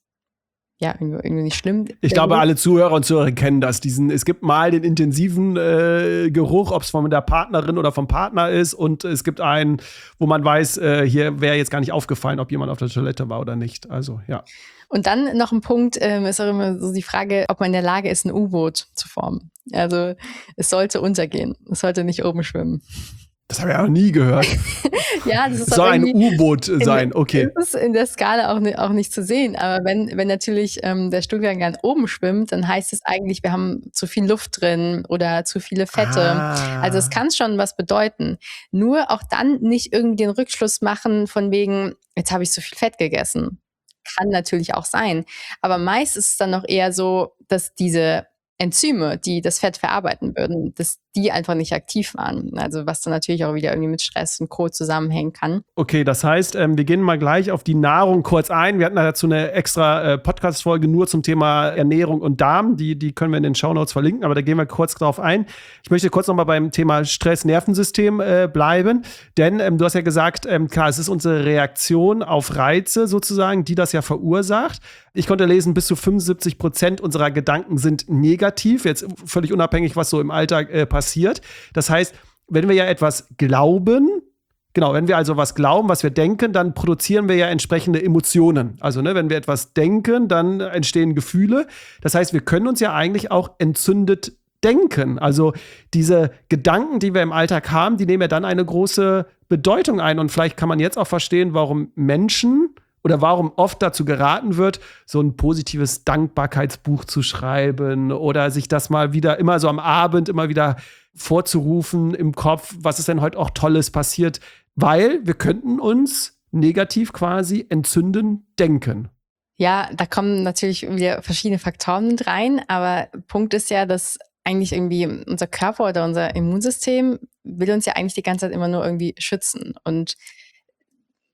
ja irgendwie, irgendwie nicht schlimm. Ich glaube, alle Zuhörer und Zuhörer kennen das. Diesen, es gibt mal den intensiven äh, Geruch, ob es von der Partnerin oder vom Partner ist. Und es gibt einen, wo man weiß, äh, hier wäre jetzt gar nicht aufgefallen, ob jemand auf der Toilette war oder nicht. Also, ja. Und dann noch ein Punkt, ähm, ist auch immer so die Frage, ob man in der Lage ist, ein U-Boot zu formen. Also es sollte untergehen. Es sollte nicht oben schwimmen. Das habe ich auch nie gehört. Ja, das ist es soll ein U-Boot sein, okay. Das ist in der Skala auch, ne, auch nicht zu sehen. Aber wenn, wenn natürlich ähm, der Stuhlgang ganz oben schwimmt, dann heißt es eigentlich, wir haben zu viel Luft drin oder zu viele Fette. Ah. Also es kann schon was bedeuten. Nur auch dann nicht irgendwie den Rückschluss machen von wegen, jetzt habe ich zu viel Fett gegessen. Kann natürlich auch sein. Aber meist ist es dann noch eher so, dass diese Enzyme, die das Fett verarbeiten würden, dass die einfach nicht aktiv waren. Also was dann natürlich auch wieder irgendwie mit Stress und Co. zusammenhängen kann. Okay, das heißt, ähm, wir gehen mal gleich auf die Nahrung kurz ein. Wir hatten dazu eine extra äh, Podcast-Folge nur zum Thema Ernährung und Darm. Die, die können wir in den Shownotes verlinken, aber da gehen wir kurz drauf ein. Ich möchte kurz noch mal beim Thema Stress-Nervensystem äh, bleiben, denn ähm, du hast ja gesagt, ähm, klar, es ist unsere Reaktion auf Reize sozusagen, die das ja verursacht. Ich konnte lesen, bis zu fünfundsiebzig Prozent unserer Gedanken sind negativ, jetzt völlig unabhängig, was so im Alltag äh, passiert. Das heißt, wenn wir ja etwas glauben, genau, wenn wir also was glauben, was wir denken, dann produzieren wir ja entsprechende Emotionen. Also, ne, wenn wir etwas denken, dann entstehen Gefühle. Das heißt, wir können uns ja eigentlich auch entzündet denken. Also diese Gedanken, die wir im Alltag haben, die nehmen ja dann eine große Bedeutung ein. Und vielleicht kann man jetzt auch verstehen, warum Menschen oder warum oft dazu geraten wird, so ein positives Dankbarkeitsbuch zu schreiben oder sich das mal wieder immer so am Abend immer wieder vorzurufen im Kopf, was ist denn heute auch Tolles passiert, weil wir könnten uns negativ quasi entzünden denken. Ja, da kommen natürlich wieder verschiedene Faktoren mit rein, aber Punkt ist ja, dass eigentlich irgendwie unser Körper oder unser Immunsystem will uns ja eigentlich die ganze Zeit immer nur irgendwie schützen und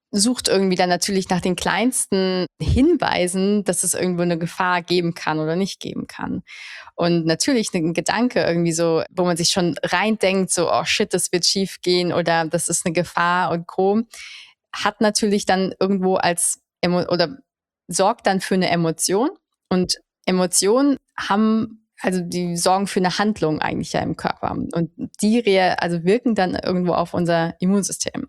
sucht irgendwie dann natürlich nach den kleinsten Hinweisen, dass es irgendwo eine Gefahr geben kann oder nicht geben kann. Und natürlich ein Gedanke irgendwie so, wo man sich schon reindenkt, so, oh shit, das wird schief gehen oder das ist eine Gefahr und Co., hat natürlich dann irgendwo als Emo- oder sorgt dann für eine Emotion. Und Emotionen haben, also die sorgen für eine Handlung eigentlich ja im Körper. Und die rea- also wirken dann irgendwo auf unser Immunsystem.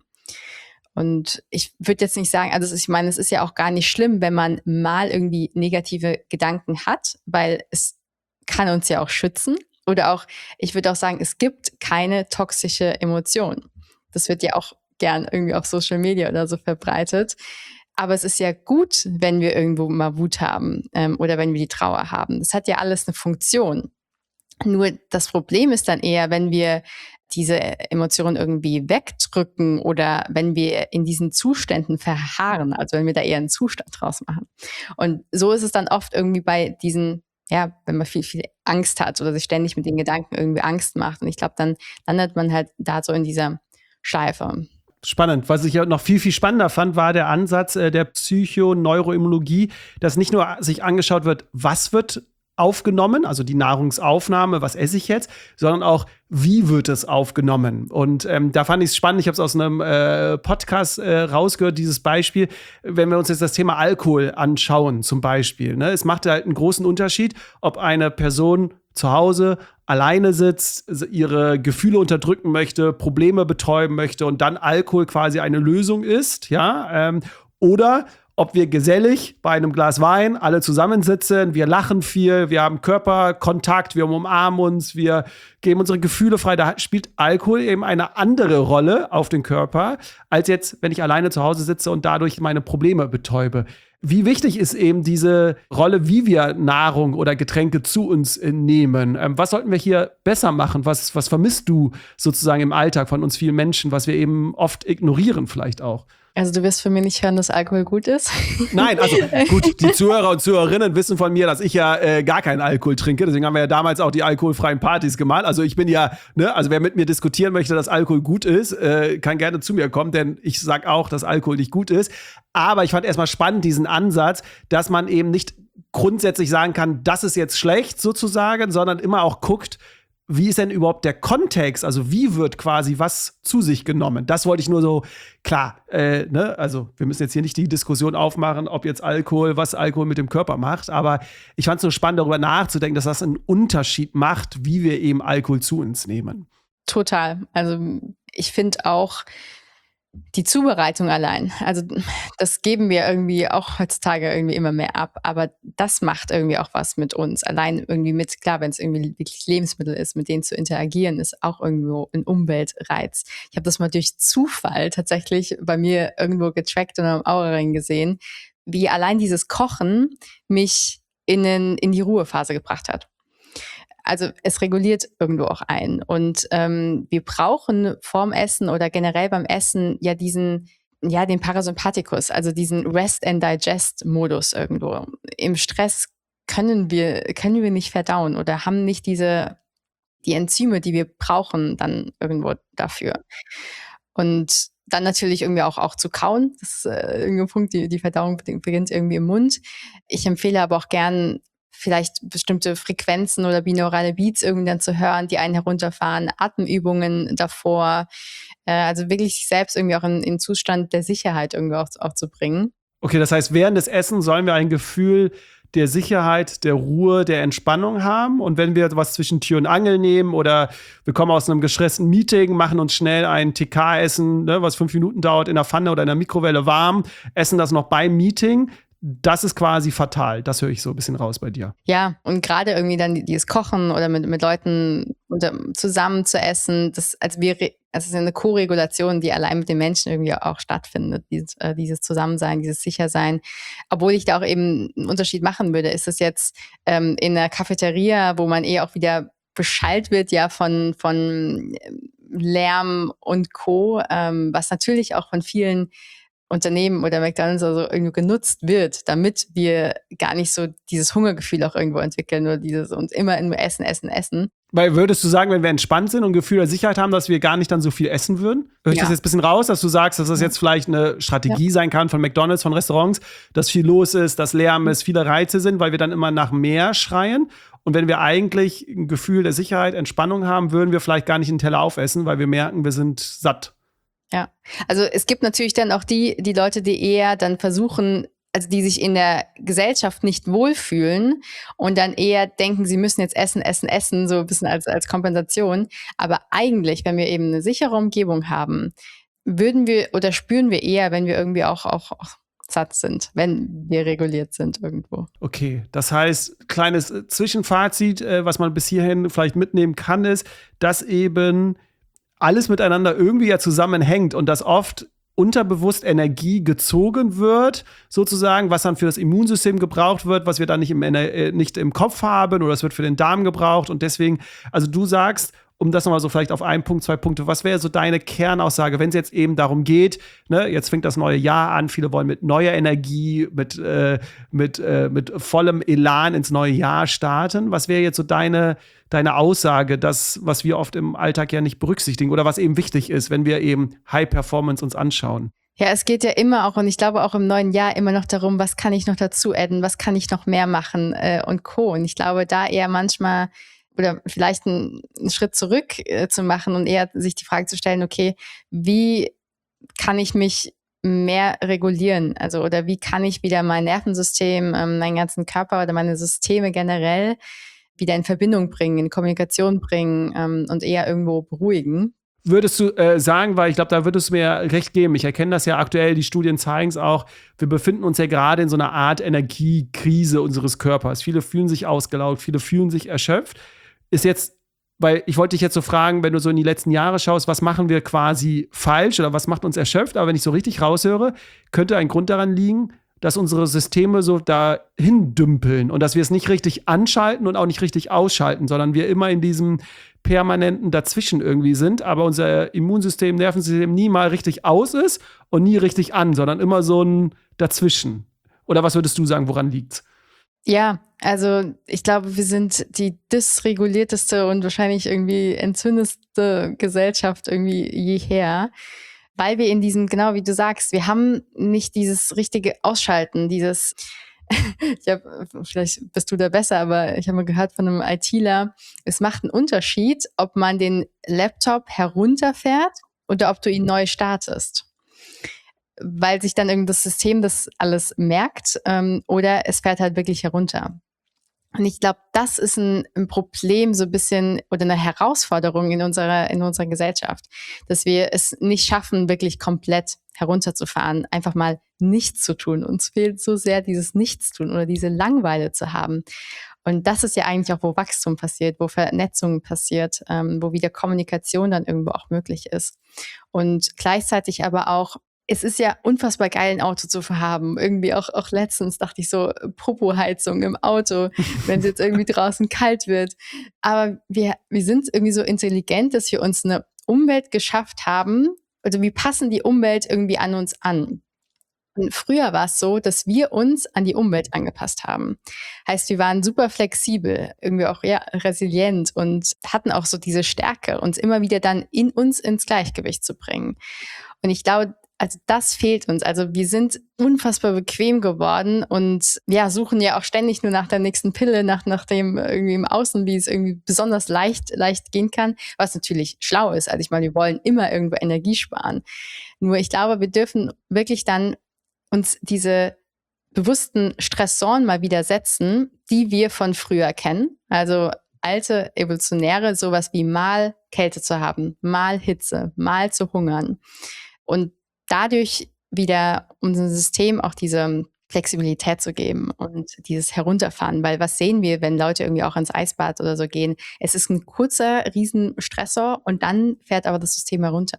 Und ich würde jetzt nicht sagen, also ich meine, es ist ja auch gar nicht schlimm, wenn man mal irgendwie negative Gedanken hat, weil es kann uns ja auch schützen. Oder auch, ich würde auch sagen, es gibt keine toxische Emotion. Das wird ja auch gern irgendwie auf Social Media oder so verbreitet. Aber es ist ja gut, wenn wir irgendwo mal Wut haben ähm, oder wenn wir die Trauer haben. Das hat ja alles eine Funktion. Nur das Problem ist dann eher, wenn wir diese Emotionen irgendwie wegdrücken oder wenn wir in diesen Zuständen verharren, also wenn wir da eher einen Zustand draus machen. Und so ist es dann oft irgendwie bei diesen, ja, wenn man viel, viel Angst hat oder sich ständig mit den Gedanken irgendwie Angst macht. Und ich glaube, dann landet man halt da so in dieser Schleife. Spannend. Was ich ja noch viel, viel spannender fand, war der Ansatz äh, der Psychoneuroimmunologie, dass nicht nur sich angeschaut wird, was wird aufgenommen, also die Nahrungsaufnahme, was esse ich jetzt, sondern auch, wie wird es aufgenommen. Und ähm, da fand ich es spannend, ich habe es aus einem äh, Podcast äh, rausgehört, dieses Beispiel, wenn wir uns jetzt das Thema Alkohol anschauen zum Beispiel. Ne? Es macht halt einen großen Unterschied, ob eine Person zu Hause alleine sitzt, ihre Gefühle unterdrücken möchte, Probleme betäuben möchte und dann Alkohol quasi eine Lösung ist, ja, ähm, oder ob wir gesellig bei einem Glas Wein alle zusammensitzen, wir lachen viel, wir haben Körperkontakt, wir umarmen uns, wir geben unsere Gefühle frei. Da spielt Alkohol eben eine andere Rolle auf den Körper, als jetzt, wenn ich alleine zu Hause sitze und dadurch meine Probleme betäube. Wie wichtig ist eben diese Rolle, wie wir Nahrung oder Getränke zu uns nehmen? Ähm, was sollten wir hier besser machen? Was, was vermisst du sozusagen im Alltag von uns vielen Menschen, was wir eben oft ignorieren vielleicht auch? Also du wirst von mir nicht hören, dass Alkohol gut ist? Nein, also gut, die Zuhörer und Zuhörerinnen wissen von mir, dass ich ja äh, gar keinen Alkohol trinke. Deswegen haben wir ja damals auch die alkoholfreien Partys gemacht. Also ich bin ja, ne, also wer mit mir diskutieren möchte, dass Alkohol gut ist, äh, kann gerne zu mir kommen, denn ich sag auch, dass Alkohol nicht gut ist. Aber ich fand erstmal spannend diesen Ansatz, dass man eben nicht grundsätzlich sagen kann, das ist jetzt schlecht sozusagen, sondern immer auch guckt, wie ist denn überhaupt der Kontext? Also wie wird quasi was zu sich genommen? Das wollte ich nur so, klar, äh, ne? Also wir müssen jetzt hier nicht die Diskussion aufmachen, ob jetzt Alkohol, was Alkohol mit dem Körper macht. Aber ich fand es so spannend, darüber nachzudenken, dass das einen Unterschied macht, wie wir eben Alkohol zu uns nehmen. Total. Also ich finde auch die Zubereitung allein, also das geben wir irgendwie auch heutzutage irgendwie immer mehr ab, aber das macht irgendwie auch was mit uns. Allein irgendwie mit, klar, wenn es irgendwie wirklich Lebensmittel ist, mit denen zu interagieren, ist auch irgendwo ein Umweltreiz. Ich habe das mal durch Zufall tatsächlich bei mir irgendwo getrackt und am Aura-Ring gesehen, wie allein dieses Kochen mich in, den, in die Ruhephase gebracht hat. Also es reguliert irgendwo auch ein. Und ähm, wir brauchen vorm Essen oder generell beim Essen ja diesen, ja, den Parasympathikus, also diesen Rest-and-Digest-Modus irgendwo. Im Stress können wir, können wir nicht verdauen oder haben nicht diese, die Enzyme, die wir brauchen dann irgendwo dafür. Und dann natürlich irgendwie auch, auch zu kauen. Das ist äh, irgendein Punkt, die, die Verdauung beginnt irgendwie im Mund. Ich empfehle aber auch gern, vielleicht bestimmte Frequenzen oder binaurale Beats irgendwie dann zu hören, die einen herunterfahren, Atemübungen davor, äh, also wirklich sich selbst irgendwie auch in, in Zustand der Sicherheit irgendwie auch, auch zu bringen. Okay, das heißt, während des Essens sollen wir ein Gefühl der Sicherheit, der Ruhe, der Entspannung haben. Und wenn wir was zwischen Tür und Angel nehmen oder wir kommen aus einem gestressten Meeting, machen uns schnell ein T K-Essen, ne, was fünf Minuten dauert, in der Pfanne oder in der Mikrowelle warm, essen das noch beim Meeting, das ist quasi fatal. Das höre ich so ein bisschen raus bei dir. Ja, und gerade irgendwie dann dieses Kochen oder mit, mit Leuten unter, zusammen zu essen, das, also wir, also es ist eine Koregulation, die allein mit den Menschen irgendwie auch stattfindet. Dieses, äh, dieses Zusammensein, dieses Sichersein. Obwohl ich da auch eben einen Unterschied machen würde. Ist es jetzt ähm, in einer Cafeteria, wo man eh auch wieder beschallt wird, ja, von, von Lärm und Co., ähm, was natürlich auch von vielen Unternehmen oder McDonald's also irgendwo genutzt wird, damit wir gar nicht so dieses Hungergefühl auch irgendwo entwickeln oder dieses und immer nur essen, essen, essen. Weil würdest du sagen, wenn wir entspannt sind und ein Gefühl der Sicherheit haben, dass wir gar nicht dann so viel essen würden? Höre ich Ja. das jetzt ein bisschen raus, dass du sagst, dass das Ja. jetzt vielleicht eine Strategie Ja. sein kann von McDonald's, von Restaurants, dass viel los ist, dass Lärm ist, viele Reize sind, weil wir dann immer nach mehr schreien? Und wenn wir eigentlich ein Gefühl der Sicherheit, Entspannung haben, würden wir vielleicht gar nicht einen Teller aufessen, weil wir merken, wir sind satt. Ja, also es gibt natürlich dann auch die, die Leute, die eher dann versuchen, also die sich in der Gesellschaft nicht wohlfühlen und dann eher denken, sie müssen jetzt essen, essen, essen, so ein bisschen als, als Kompensation. Aber eigentlich, wenn wir eben eine sichere Umgebung haben, würden wir oder spüren wir eher, wenn wir irgendwie auch, auch, auch satt sind, wenn wir reguliert sind irgendwo. Okay, das heißt, kleines äh, Zwischenfazit, äh, was man bis hierhin vielleicht mitnehmen kann, ist, dass eben alles miteinander irgendwie ja zusammenhängt und dass oft unterbewusst Energie gezogen wird, sozusagen, was dann für das Immunsystem gebraucht wird, was wir dann nicht im, äh, nicht im Kopf haben oder es wird für den Darm gebraucht und deswegen, also du sagst, um das nochmal so vielleicht auf einen Punkt, zwei Punkte, was wäre so deine Kernaussage, wenn es jetzt eben darum geht, ne, jetzt fängt das neue Jahr an, viele wollen mit neuer Energie, mit, äh, mit, äh, mit vollem Elan ins neue Jahr starten, was wäre jetzt so deine deine Aussage, das, was wir oft im Alltag ja nicht berücksichtigen oder was eben wichtig ist, wenn wir eben High Performance uns anschauen? Ja, es geht ja immer auch, und ich glaube auch im neuen Jahr immer noch darum, was kann ich noch dazu adden, was kann ich noch mehr machen äh, und Co. Und ich glaube, da eher manchmal oder vielleicht einen, einen Schritt zurück äh, zu machen und eher sich die Frage zu stellen, okay, wie kann ich mich mehr regulieren? Also, oder wie kann ich wieder mein Nervensystem, ähm, meinen ganzen Körper oder meine Systeme generell wieder in Verbindung bringen, in Kommunikation bringen ähm, und eher irgendwo beruhigen. Würdest du äh, sagen, weil ich glaube, da würdest du mir recht geben, ich erkenne das ja aktuell, die Studien zeigen es auch, wir befinden uns ja gerade in so einer Art Energiekrise unseres Körpers. Viele fühlen sich ausgelaugt, viele fühlen sich erschöpft. Ist jetzt, weil ich wollte dich jetzt so fragen, wenn du so in die letzten Jahre schaust, was machen wir quasi falsch oder was macht uns erschöpft? Aber wenn ich so richtig raushöre, könnte ein Grund daran liegen, dass unsere Systeme so dahin dümpeln und dass wir es nicht richtig anschalten und auch nicht richtig ausschalten, sondern wir immer in diesem permanenten Dazwischen irgendwie sind, aber unser Immunsystem, Nervensystem nie mal richtig aus ist und nie richtig an, sondern immer so ein Dazwischen. Oder was würdest du sagen, woran liegt's? Ja, also ich glaube, wir sind die dysregulierteste und wahrscheinlich irgendwie entzündendste Gesellschaft irgendwie jeher. Weil wir in diesem, genau wie du sagst, wir haben nicht dieses richtige Ausschalten, dieses, ich habe, vielleicht bist du da besser, aber ich habe mal gehört von einem ITler, es macht einen Unterschied, ob man den Laptop herunterfährt oder ob du ihn neu startest. Weil sich dann irgendwie das System das alles merkt ähm, oder es fährt halt wirklich herunter. Und ich glaube, das ist ein, ein Problem so ein bisschen oder eine Herausforderung in unserer, in unserer Gesellschaft, dass wir es nicht schaffen, wirklich komplett herunterzufahren, einfach mal nichts zu tun. Uns fehlt so sehr dieses Nichtstun oder diese Langeweile zu haben. Und das ist ja eigentlich auch, wo Wachstum passiert, wo Vernetzung passiert, ähm, wo wieder Kommunikation dann irgendwo auch möglich ist. Und gleichzeitig aber auch, es ist ja unfassbar geil, ein Auto zu haben. Irgendwie auch, auch letztens dachte ich so, Popo-Heizung im Auto, wenn es jetzt irgendwie draußen kalt wird. Aber wir, wir sind irgendwie so intelligent, dass wir uns eine Umwelt geschafft haben. Also wir passen die Umwelt irgendwie an uns an. Und früher war es so, dass wir uns an die Umwelt angepasst haben. Heißt, wir waren super flexibel, irgendwie auch ja, resilient und hatten auch so diese Stärke, uns immer wieder dann in uns ins Gleichgewicht zu bringen. Und ich glaube, also das fehlt uns. Also wir sind unfassbar bequem geworden und ja, suchen ja auch ständig nur nach der nächsten Pille, nach, nach dem irgendwie im Außen, wie es irgendwie besonders leicht, leicht gehen kann, was natürlich schlau ist. Also ich meine, wir wollen immer irgendwo Energie sparen. Nur ich glaube, wir dürfen wirklich dann uns diese bewussten Stressoren mal wieder setzen, die wir von früher kennen. Also alte Evolutionäre, sowas wie mal Kälte zu haben, mal Hitze, mal zu hungern. Und dadurch wieder unserem System auch diese Flexibilität zu geben und dieses Herunterfahren. Weil was sehen wir, wenn Leute irgendwie auch ins Eisbad oder so gehen? Es ist ein kurzer Riesenstressor und dann fährt aber das System herunter.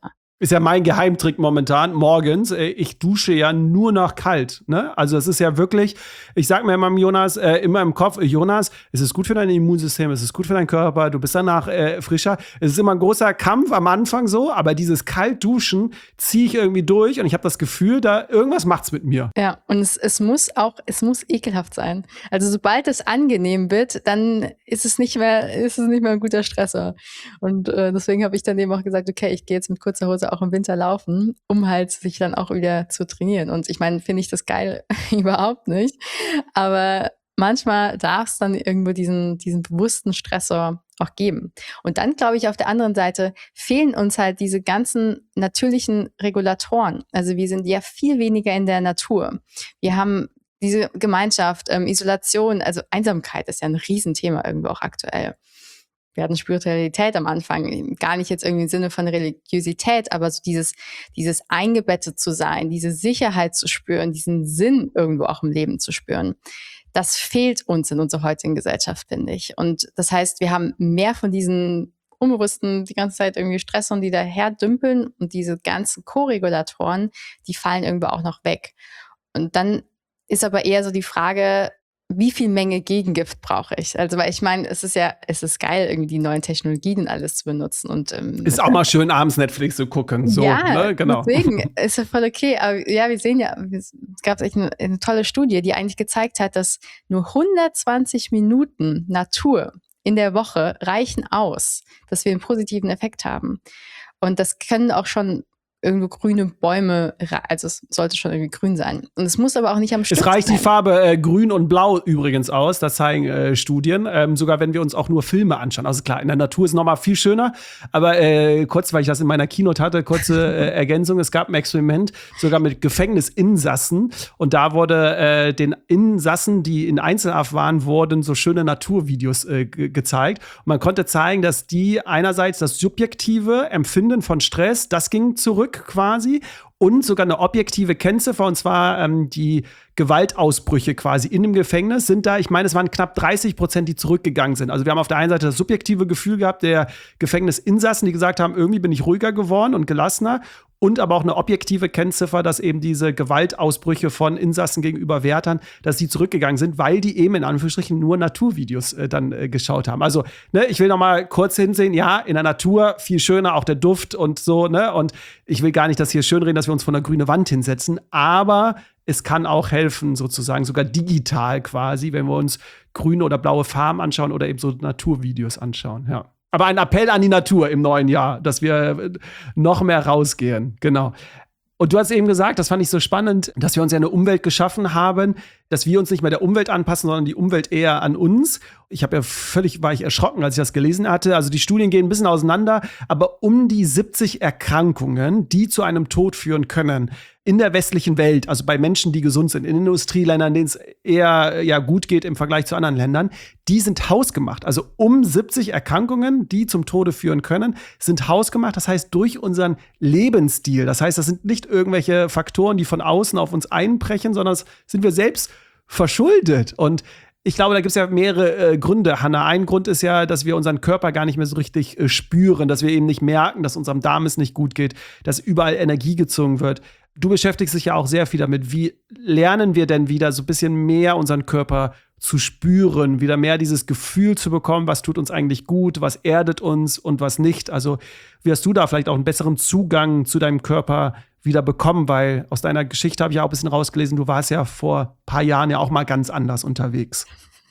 Ist ja mein Geheimtrick momentan, morgens. Ich dusche ja nur noch kalt. Ne? Also es ist ja wirklich, ich sag mir immer, Jonas, äh, immer im Kopf, Jonas, es ist gut für dein Immunsystem, es ist gut für deinen Körper, du bist danach äh, frischer. Es ist immer ein großer Kampf am Anfang so, aber dieses Kaltduschen ziehe ich irgendwie durch und ich habe das Gefühl, da irgendwas macht's mit mir. Ja, und es, es muss auch, es muss ekelhaft sein. Also sobald es angenehm wird, dann ist es nicht mehr, ist es nicht mehr ein guter Stressor. Und äh, deswegen habe ich dann eben auch gesagt, okay, ich gehe jetzt mit kurzer Hose auch im Winter laufen, um halt sich dann auch wieder zu trainieren. Und ich meine, finde ich das geil überhaupt nicht. Aber manchmal darf es dann irgendwo diesen, diesen bewussten Stressor auch geben. Und dann, glaube ich, auf der anderen Seite fehlen uns halt diese ganzen natürlichen Regulatoren. Also wir sind ja viel weniger in der Natur. Wir haben diese Gemeinschaft, ähm, Isolation, also Einsamkeit ist ja ein Riesenthema irgendwo auch aktuell. Wir hatten Spiritualität am Anfang, gar nicht jetzt irgendwie im Sinne von Religiosität, aber so dieses, dieses eingebettet zu sein, diese Sicherheit zu spüren, diesen Sinn irgendwo auch im Leben zu spüren. Das fehlt uns in unserer heutigen Gesellschaft, finde ich. Und das heißt, wir haben mehr von diesen unbewussten, die ganze Zeit irgendwie Stressoren, die daher dümpeln, und diese ganzen Co-Regulatoren, die fallen irgendwo auch noch weg. Und dann ist aber eher so die Frage, wie viel Menge Gegengift brauche ich? Also, weil ich meine, es ist ja, es ist geil, irgendwie die neuen Technologien und alles zu benutzen. Und, ähm, ist auch mal schön, abends Netflix zu gucken. So, ja, ne? Genau. Deswegen ist ja voll okay. Aber ja, wir sehen ja, es gab echt eine, eine tolle Studie, die eigentlich gezeigt hat, dass nur hundertzwanzig Minuten Natur in der Woche reichen aus, dass wir einen positiven Effekt haben. Und das können auch schon irgendwo grüne Bäume, also es sollte schon irgendwie grün sein. Und es muss aber auch nicht am Stück Es reicht sein. die Farbe äh, grün und blau übrigens aus, das zeigen äh, Studien, ähm, sogar wenn wir uns auch nur Filme anschauen. Also klar, in der Natur ist noch mal viel schöner, aber äh, kurz, weil ich das in meiner Keynote hatte, kurze äh, Ergänzung, es gab ein Experiment, sogar mit Gefängnisinsassen, und da wurde äh, den Insassen, die in Einzelhaft waren, wurden so schöne Naturvideos äh, ge- gezeigt. Und man konnte zeigen, dass die einerseits das subjektive Empfinden von Stress, das ging zurück quasi, und sogar eine objektive Kennziffer, und zwar ähm, die Gewaltausbrüche quasi in dem Gefängnis sind da, ich meine, es waren knapp dreißig Prozent, die zurückgegangen sind. Also wir haben auf der einen Seite das subjektive Gefühl gehabt der Gefängnisinsassen, die gesagt haben, irgendwie bin ich ruhiger geworden und gelassener, und aber auch eine objektive Kennziffer, dass eben diese Gewaltausbrüche von Insassen gegenüber Wärtern, dass die zurückgegangen sind, weil die eben in Anführungsstrichen nur Naturvideos äh, dann äh, geschaut haben. Also, ne, ich will noch mal kurz hinsehen, ja, in der Natur viel schöner, auch der Duft und so, ne, und ich will gar nicht das hier schönreden, dass wir uns vor einer grünen Wand hinsetzen, aber es kann auch helfen, sozusagen, sogar digital quasi, wenn wir uns grüne oder blaue Farben anschauen oder eben so Naturvideos anschauen, ja. Aber ein Appell an die Natur im neuen Jahr, dass wir noch mehr rausgehen. Genau. Und du hast eben gesagt, das fand ich so spannend, dass wir uns ja eine Umwelt geschaffen haben, dass wir uns nicht mehr der Umwelt anpassen, sondern die Umwelt eher an uns. Ich habe ja völlig, war ich erschrocken, als ich das gelesen hatte. Also die Studien gehen ein bisschen auseinander, aber um die siebzig Erkrankungen, die zu einem Tod führen können, in der westlichen Welt, also bei Menschen, die gesund sind, in Industrieländern, denen es eher ja, gut geht im Vergleich zu anderen Ländern, die sind hausgemacht. Also um siebzig Erkrankungen, die zum Tode führen können, sind hausgemacht. Das heißt, durch unseren Lebensstil. Das heißt, das sind nicht irgendwelche Faktoren, die von außen auf uns einbrechen, sondern das sind wir selbst verschuldet. Und ich glaube, da gibt es ja mehrere äh, Gründe, Hannah. Ein Grund ist ja, dass wir unseren Körper gar nicht mehr so richtig äh, spüren, dass wir eben nicht merken, dass unserem Darm es nicht gut geht, dass überall Energie gezogen wird. Du beschäftigst dich ja auch sehr viel damit. Wie lernen wir denn wieder so ein bisschen mehr unseren Körper zu spüren, wieder mehr dieses Gefühl zu bekommen, was tut uns eigentlich gut, was erdet uns und was nicht? Also wie hast du da vielleicht auch einen besseren Zugang zu deinem Körper wieder bekommen? Weil aus deiner Geschichte habe ich ja auch ein bisschen rausgelesen, du warst ja vor ein paar Jahren ja auch mal ganz anders unterwegs.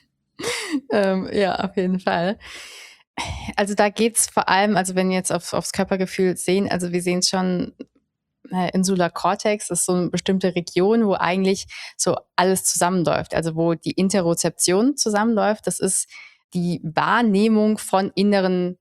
ähm, ja, auf jeden Fall. Also da geht's vor allem, also wenn wir jetzt auf, aufs Körpergefühl sehen, also wir sehen es schon, Insular Cortex ist so eine bestimmte Region, wo eigentlich so alles zusammenläuft, also wo die Interozeption zusammenläuft. Das ist die Wahrnehmung von inneren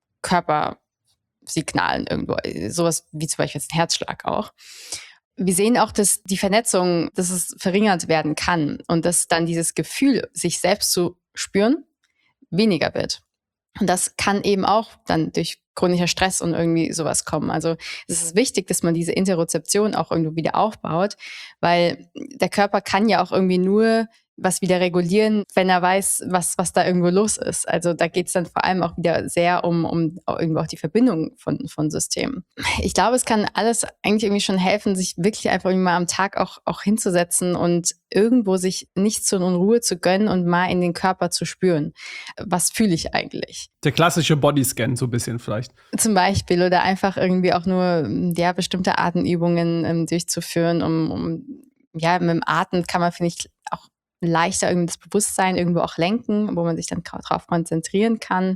Körpersignalen irgendwo, sowas wie zum Beispiel jetzt ein Herzschlag auch. Wir sehen auch, dass die Vernetzung, dass es verringert werden kann und dass dann dieses Gefühl, sich selbst zu spüren, weniger wird. Und das kann eben auch dann durch chronischer Stress und irgendwie sowas kommen. Also es ist wichtig, dass man diese Interozeption auch irgendwo wieder aufbaut, weil der Körper kann ja auch irgendwie nur was wieder regulieren, wenn er weiß, was, was da irgendwo los ist. Also da geht es dann vor allem auch wieder sehr um, um irgendwo auch die Verbindung von, von Systemen. Ich glaube, es kann alles eigentlich irgendwie schon helfen, sich wirklich einfach irgendwie mal am Tag auch, auch hinzusetzen und irgendwo sich nicht so in Ruhe zu gönnen und mal in den Körper zu spüren. Was fühle ich eigentlich? Der klassische Bodyscan so ein bisschen vielleicht. Zum Beispiel oder einfach irgendwie auch nur ja, bestimmte Atemübungen ähm, durchzuführen, um, um ja, mit dem Atem kann man, finde ich, auch leichter irgendwie das Bewusstsein irgendwo auch lenken, wo man sich dann drauf konzentrieren kann.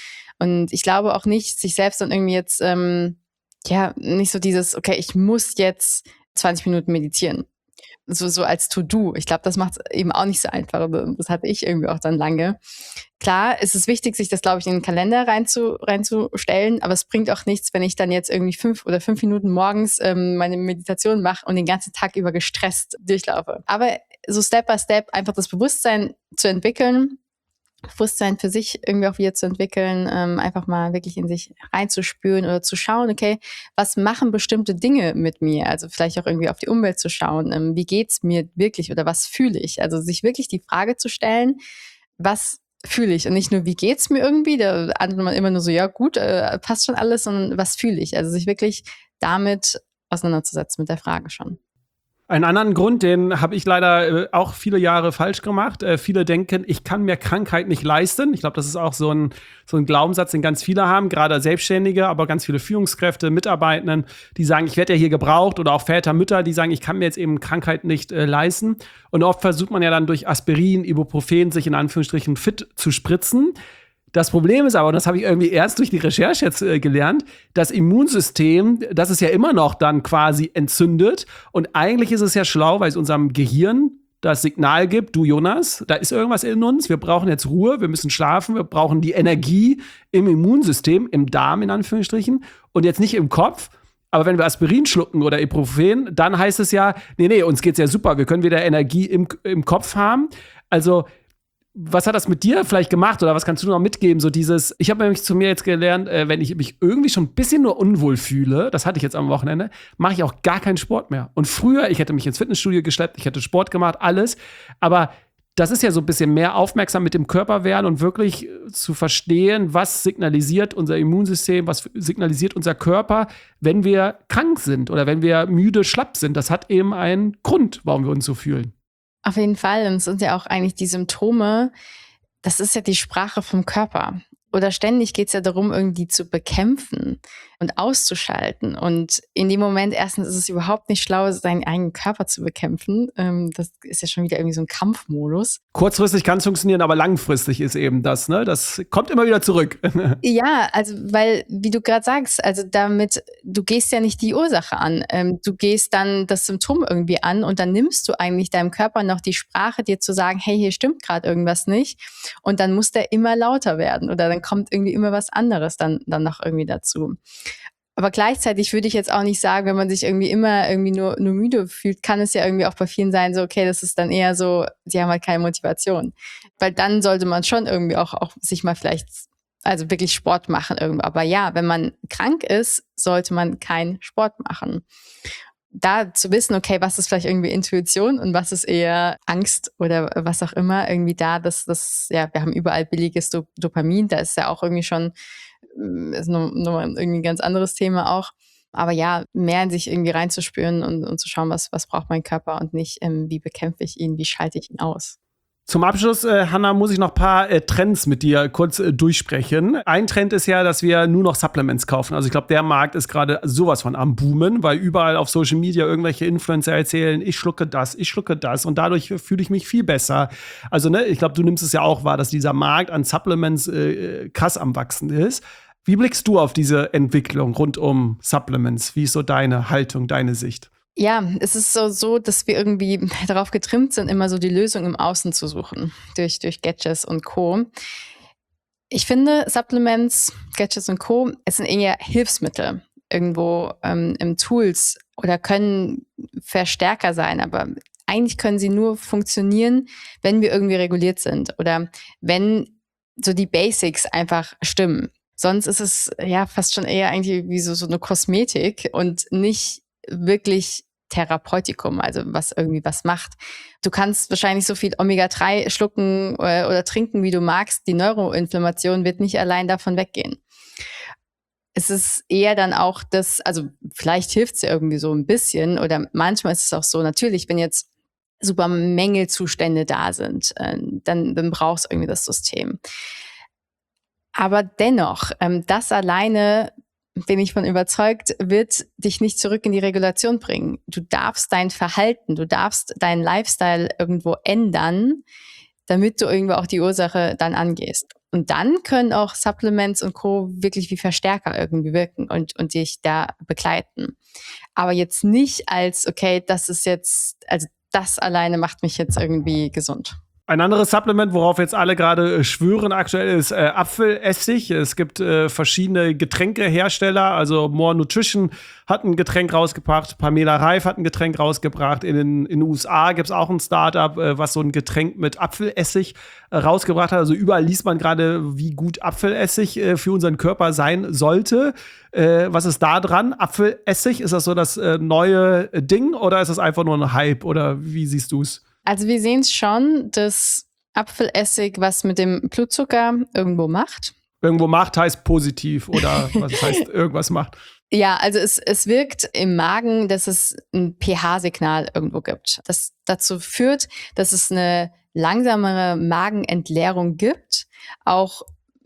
Und ich glaube auch nicht, sich selbst dann irgendwie jetzt, ähm, ja, nicht so dieses, okay, ich muss jetzt zwanzig Minuten meditieren. So, so als To-Do. Ich glaube, das macht es eben auch nicht so einfach. Das hatte ich irgendwie auch dann lange. Klar, ist es wichtig, sich das, glaube ich, in den Kalender reinzu, reinzustellen, aber es bringt auch nichts, wenn ich dann jetzt irgendwie fünf oder fünf Minuten morgens ähm, meine Meditation mache und den ganzen Tag über gestresst durchlaufe. Aber so Step by Step einfach das Bewusstsein zu entwickeln, Bewusstsein für sich irgendwie auch wieder zu entwickeln, ähm, einfach mal wirklich in sich reinzuspüren oder zu schauen, okay, was machen bestimmte Dinge mit mir? Also vielleicht auch irgendwie auf die Umwelt zu schauen, ähm, wie geht's mir wirklich oder was fühle ich? Also sich wirklich die Frage zu stellen, was fühle ich? Und nicht nur, wie geht's mir irgendwie? Da antwortet man immer nur so, ja gut, äh, passt schon alles, sondern was fühle ich? Also sich wirklich damit auseinanderzusetzen mit der Frage schon. Einen anderen Grund, den habe ich leider äh, auch viele Jahre falsch gemacht. Äh, viele denken, ich kann mir Krankheit nicht leisten. Ich glaube, das ist auch so ein, so ein Glaubenssatz, den ganz viele haben, gerade Selbstständige, aber ganz viele Führungskräfte, Mitarbeitenden, die sagen, ich werde ja hier gebraucht, oder auch Väter, Mütter, die sagen, ich kann mir jetzt eben Krankheit nicht äh, leisten. Und oft versucht man ja dann durch Aspirin, Ibuprofen sich in Anführungsstrichen fit zu spritzen. Das Problem ist aber, und das habe ich irgendwie erst durch die Recherche jetzt äh, gelernt, das Immunsystem, das ist ja immer noch dann quasi entzündet. Und eigentlich ist es ja schlau, weil es unserem Gehirn das Signal gibt, du Jonas, da ist irgendwas in uns, wir brauchen jetzt Ruhe, wir müssen schlafen, wir brauchen die Energie im Immunsystem, im Darm in Anführungsstrichen und jetzt nicht im Kopf. Aber wenn wir Aspirin schlucken oder Ibuprofen, dann heißt es ja, nee, nee, uns geht's ja super, wir können wieder Energie im, im Kopf haben. Also was hat das mit dir vielleicht gemacht oder was kannst du noch mitgeben? So dieses, ich habe nämlich zu mir jetzt gelernt, äh, wenn ich mich irgendwie schon ein bisschen nur unwohl fühle, das hatte ich jetzt am Wochenende, mache ich auch gar keinen Sport mehr. Und früher, ich hätte mich ins Fitnessstudio geschleppt, ich hätte Sport gemacht, alles. Aber das ist ja so ein bisschen mehr aufmerksam mit dem Körper werden und wirklich zu verstehen, was signalisiert unser Immunsystem, was signalisiert unser Körper, wenn wir krank sind oder wenn wir müde, schlapp sind. Das hat eben einen Grund, warum wir uns so fühlen. Auf jeden Fall. Und es sind ja auch eigentlich die Symptome, das ist ja die Sprache vom Körper. Oder ständig geht es ja darum, irgendwie zu bekämpfen und auszuschalten. Und in dem Moment, erstens ist es überhaupt nicht schlau, seinen eigenen Körper zu bekämpfen. Ähm, das ist ja schon wieder irgendwie so ein Kampfmodus. Kurzfristig kann es funktionieren, aber langfristig ist eben das, ne? Das kommt immer wieder zurück. Ja, also weil, wie du gerade sagst, also damit, du gehst ja nicht die Ursache an. Ähm, du gehst dann das Symptom irgendwie an und dann nimmst du eigentlich deinem Körper noch die Sprache, dir zu sagen, hey, hier stimmt gerade irgendwas nicht. Und dann muss der immer lauter werden oder dann kommt irgendwie immer was anderes dann, dann noch irgendwie dazu. Aber gleichzeitig würde ich jetzt auch nicht sagen, wenn man sich irgendwie immer irgendwie nur, nur müde fühlt, kann es ja irgendwie auch bei vielen sein, so okay, das ist dann eher so, sie haben halt keine Motivation. Weil dann sollte man schon irgendwie auch, auch sich mal vielleicht, also wirklich Sport machen irgendwo. Aber ja, wenn man krank ist, sollte man keinen Sport machen. Da zu wissen, okay, was ist vielleicht irgendwie Intuition und was ist eher Angst oder was auch immer, irgendwie da, dass das, ja, wir haben überall billiges Dop- Dopamin, da ist ja auch irgendwie schon, ist nochmal irgendwie ein ganz anderes Thema auch. Aber ja, mehr in sich irgendwie reinzuspüren und, und zu schauen, was, was braucht mein Körper und nicht, ähm, wie bekämpfe ich ihn, wie schalte ich ihn aus. Zum Abschluss, äh, Hannah, muss ich noch ein paar äh, Trends mit dir kurz äh, durchsprechen. Ein Trend ist ja, dass wir nur noch Supplements kaufen. Also ich glaube, der Markt ist gerade sowas von am Boomen, weil überall auf Social Media irgendwelche Influencer erzählen, ich schlucke das, ich schlucke das und dadurch fühle ich mich viel besser. Also ne, ich glaube, du nimmst es ja auch wahr, dass dieser Markt an Supplements äh, krass am Wachsen ist. Wie blickst du auf diese Entwicklung rund um Supplements? Wie ist so deine Haltung, deine Sicht? Ja, es ist so, so, dass wir irgendwie darauf getrimmt sind, immer so die Lösung im Außen zu suchen, durch, durch Gadgets und Co. Ich finde, Supplements, Gadgets und Co., es sind eher Hilfsmittel irgendwo ähm, im Tools oder können Verstärker sein, aber eigentlich können sie nur funktionieren, wenn wir irgendwie reguliert sind oder wenn so die Basics einfach stimmen. Sonst ist es ja fast schon eher eigentlich wie so, so eine Kosmetik und nicht wirklich Therapeutikum, also was irgendwie was macht. Du kannst wahrscheinlich so viel Omega drei schlucken oder, oder trinken, wie du magst. Die Neuroinflammation wird nicht allein davon weggehen. Es ist eher dann auch das, also vielleicht hilft es ja irgendwie so ein bisschen oder manchmal ist es auch so, natürlich, wenn jetzt super Mängelzustände da sind, äh, dann, dann brauchst du irgendwie das System. Aber dennoch, ähm, das alleine, bin ich von überzeugt, wird dich nicht zurück in die Regulation bringen. Du darfst dein Verhalten, du darfst deinen Lifestyle irgendwo ändern, damit du irgendwo auch die Ursache dann angehst. Und dann können auch Supplements und Co. wirklich wie Verstärker irgendwie wirken und, und dich da begleiten. Aber jetzt nicht als, okay, das ist jetzt, also das alleine macht mich jetzt irgendwie gesund. Ein anderes Supplement, worauf jetzt alle gerade äh, schwören aktuell, ist äh, Apfelessig. Es gibt äh, verschiedene Getränkehersteller. Also More Nutrition hat ein Getränk rausgebracht. Pamela Reif hat ein Getränk rausgebracht. In den, in den U S A gibt es auch ein Startup, äh, was so ein Getränk mit Apfelessig äh, rausgebracht hat. Also überall liest man gerade, wie gut Apfelessig äh, für unseren Körper sein sollte. Äh, was ist da dran? Apfelessig, ist das so das äh, neue Ding oder ist das einfach nur ein Hype? Oder wie siehst du es? Also wir sehen es schon, dass Apfelessig was mit dem Blutzucker irgendwo macht. Irgendwo macht heißt positiv oder was heißt irgendwas macht? Ja, also es, es wirkt im Magen, dass es ein pH-Signal irgendwo gibt. Das dazu führt, dass es eine langsamere Magenentleerung gibt, auch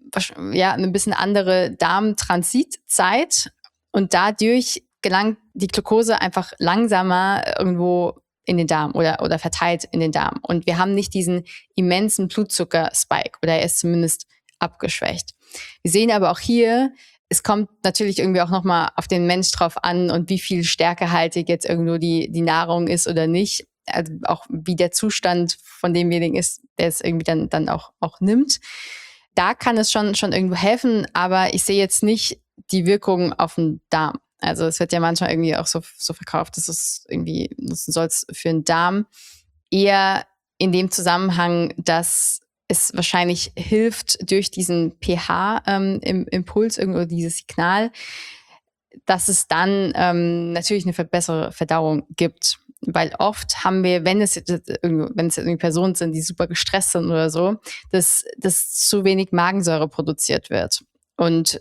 ja, eine bisschen andere Darmtransitzeit und dadurch gelangt die Glucose einfach langsamer irgendwo in den Darm oder, oder verteilt in den Darm. Und wir haben nicht diesen immensen Blutzucker-Spike oder er ist zumindest abgeschwächt. Wir sehen aber auch hier, es kommt natürlich irgendwie auch nochmal auf den Mensch drauf an und wie viel stärkehaltig jetzt irgendwo die, die Nahrung ist oder nicht. Also auch wie der Zustand von demjenigen ist, der es irgendwie dann, dann auch, auch nimmt. Da kann es schon, schon irgendwo helfen, aber ich sehe jetzt nicht die Wirkung auf den Darm. Also es wird ja manchmal irgendwie auch so, so verkauft, dass es irgendwie nutzen soll für den Darm. Eher in dem Zusammenhang, dass es wahrscheinlich hilft durch diesen pH-Impuls, ähm, irgendwo dieses Signal, dass es dann ähm, natürlich eine bessere Verdauung gibt. Weil oft haben wir, wenn es, wenn es irgendwie Personen sind, die super gestresst sind oder so, dass, dass zu wenig Magensäure produziert wird. Und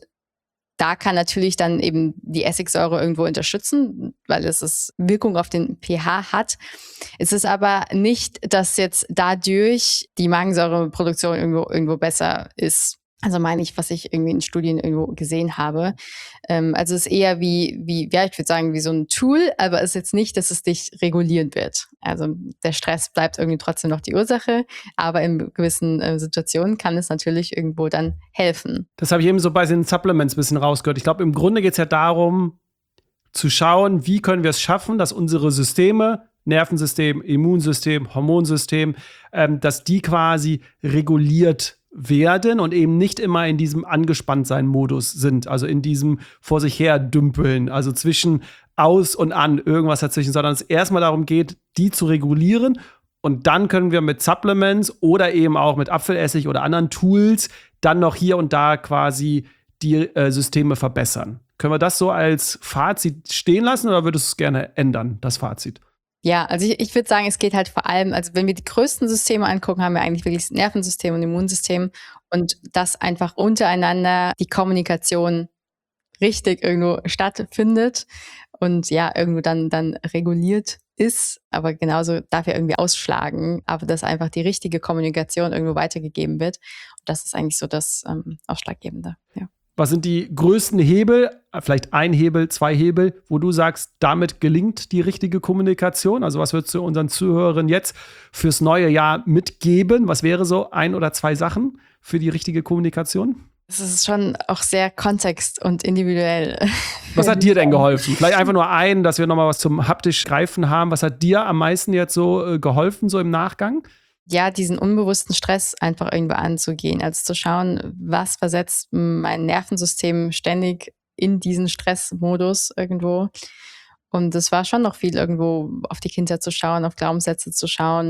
da kann natürlich dann eben die Essigsäure irgendwo unterstützen, weil es es Wirkung auf den pH hat. Es ist aber nicht, dass jetzt dadurch die Magensäureproduktion irgendwo, irgendwo besser ist. Also meine ich, was ich irgendwie in Studien irgendwo gesehen habe. Ähm, also es ist eher wie, wie, ja, ich würde sagen, wie so ein Tool, aber es ist jetzt nicht, dass es dich regulieren wird. Also der Stress bleibt irgendwie trotzdem noch die Ursache, aber in gewissen äh, Situationen kann es natürlich irgendwo dann helfen. Das habe ich eben so bei den Supplements ein bisschen rausgehört. Ich glaube, im Grunde geht es ja darum, zu schauen, wie können wir es schaffen, dass unsere Systeme, Nervensystem, Immunsystem, Hormonsystem, ähm, dass die quasi reguliert werden und eben nicht immer in diesem Angespanntsein-Modus sind, also in diesem vor sich her dümpeln, also zwischen aus und an, irgendwas dazwischen, sondern es erstmal darum geht, die zu regulieren und dann können wir mit Supplements oder eben auch mit Apfelessig oder anderen Tools dann noch hier und da quasi die äh, Systeme verbessern. Können wir das so als Fazit stehen lassen oder würdest du es gerne ändern, das Fazit? Ja, also ich, ich würde sagen, es geht halt vor allem, also wenn wir die größten Systeme angucken, haben wir eigentlich wirklich das Nervensystem und Immunsystem und dass einfach untereinander die Kommunikation richtig irgendwo stattfindet und ja, irgendwo dann, dann reguliert ist, aber genauso darf er irgendwie ausschlagen, aber dass einfach die richtige Kommunikation irgendwo weitergegeben wird. Und das ist eigentlich so das ähm, Ausschlaggebende, ja. Was sind die größten Hebel, vielleicht ein Hebel, zwei Hebel, wo du sagst, damit gelingt die richtige Kommunikation? Also was würdest du unseren Zuhörern jetzt fürs neue Jahr mitgeben? Was wäre so ein oder zwei Sachen für die richtige Kommunikation? Es ist schon auch sehr kontext- und individuell. Was hat dir denn geholfen? Vielleicht einfach nur ein, dass wir nochmal was zum haptisch Greifen haben. Was hat dir am meisten jetzt so äh, geholfen, so im Nachgang? Ja, diesen unbewussten Stress einfach irgendwo anzugehen. Also zu schauen, was versetzt mein Nervensystem ständig in diesen Stressmodus irgendwo. Und es war schon noch viel irgendwo auf die Kindheit zu schauen, auf Glaubenssätze zu schauen.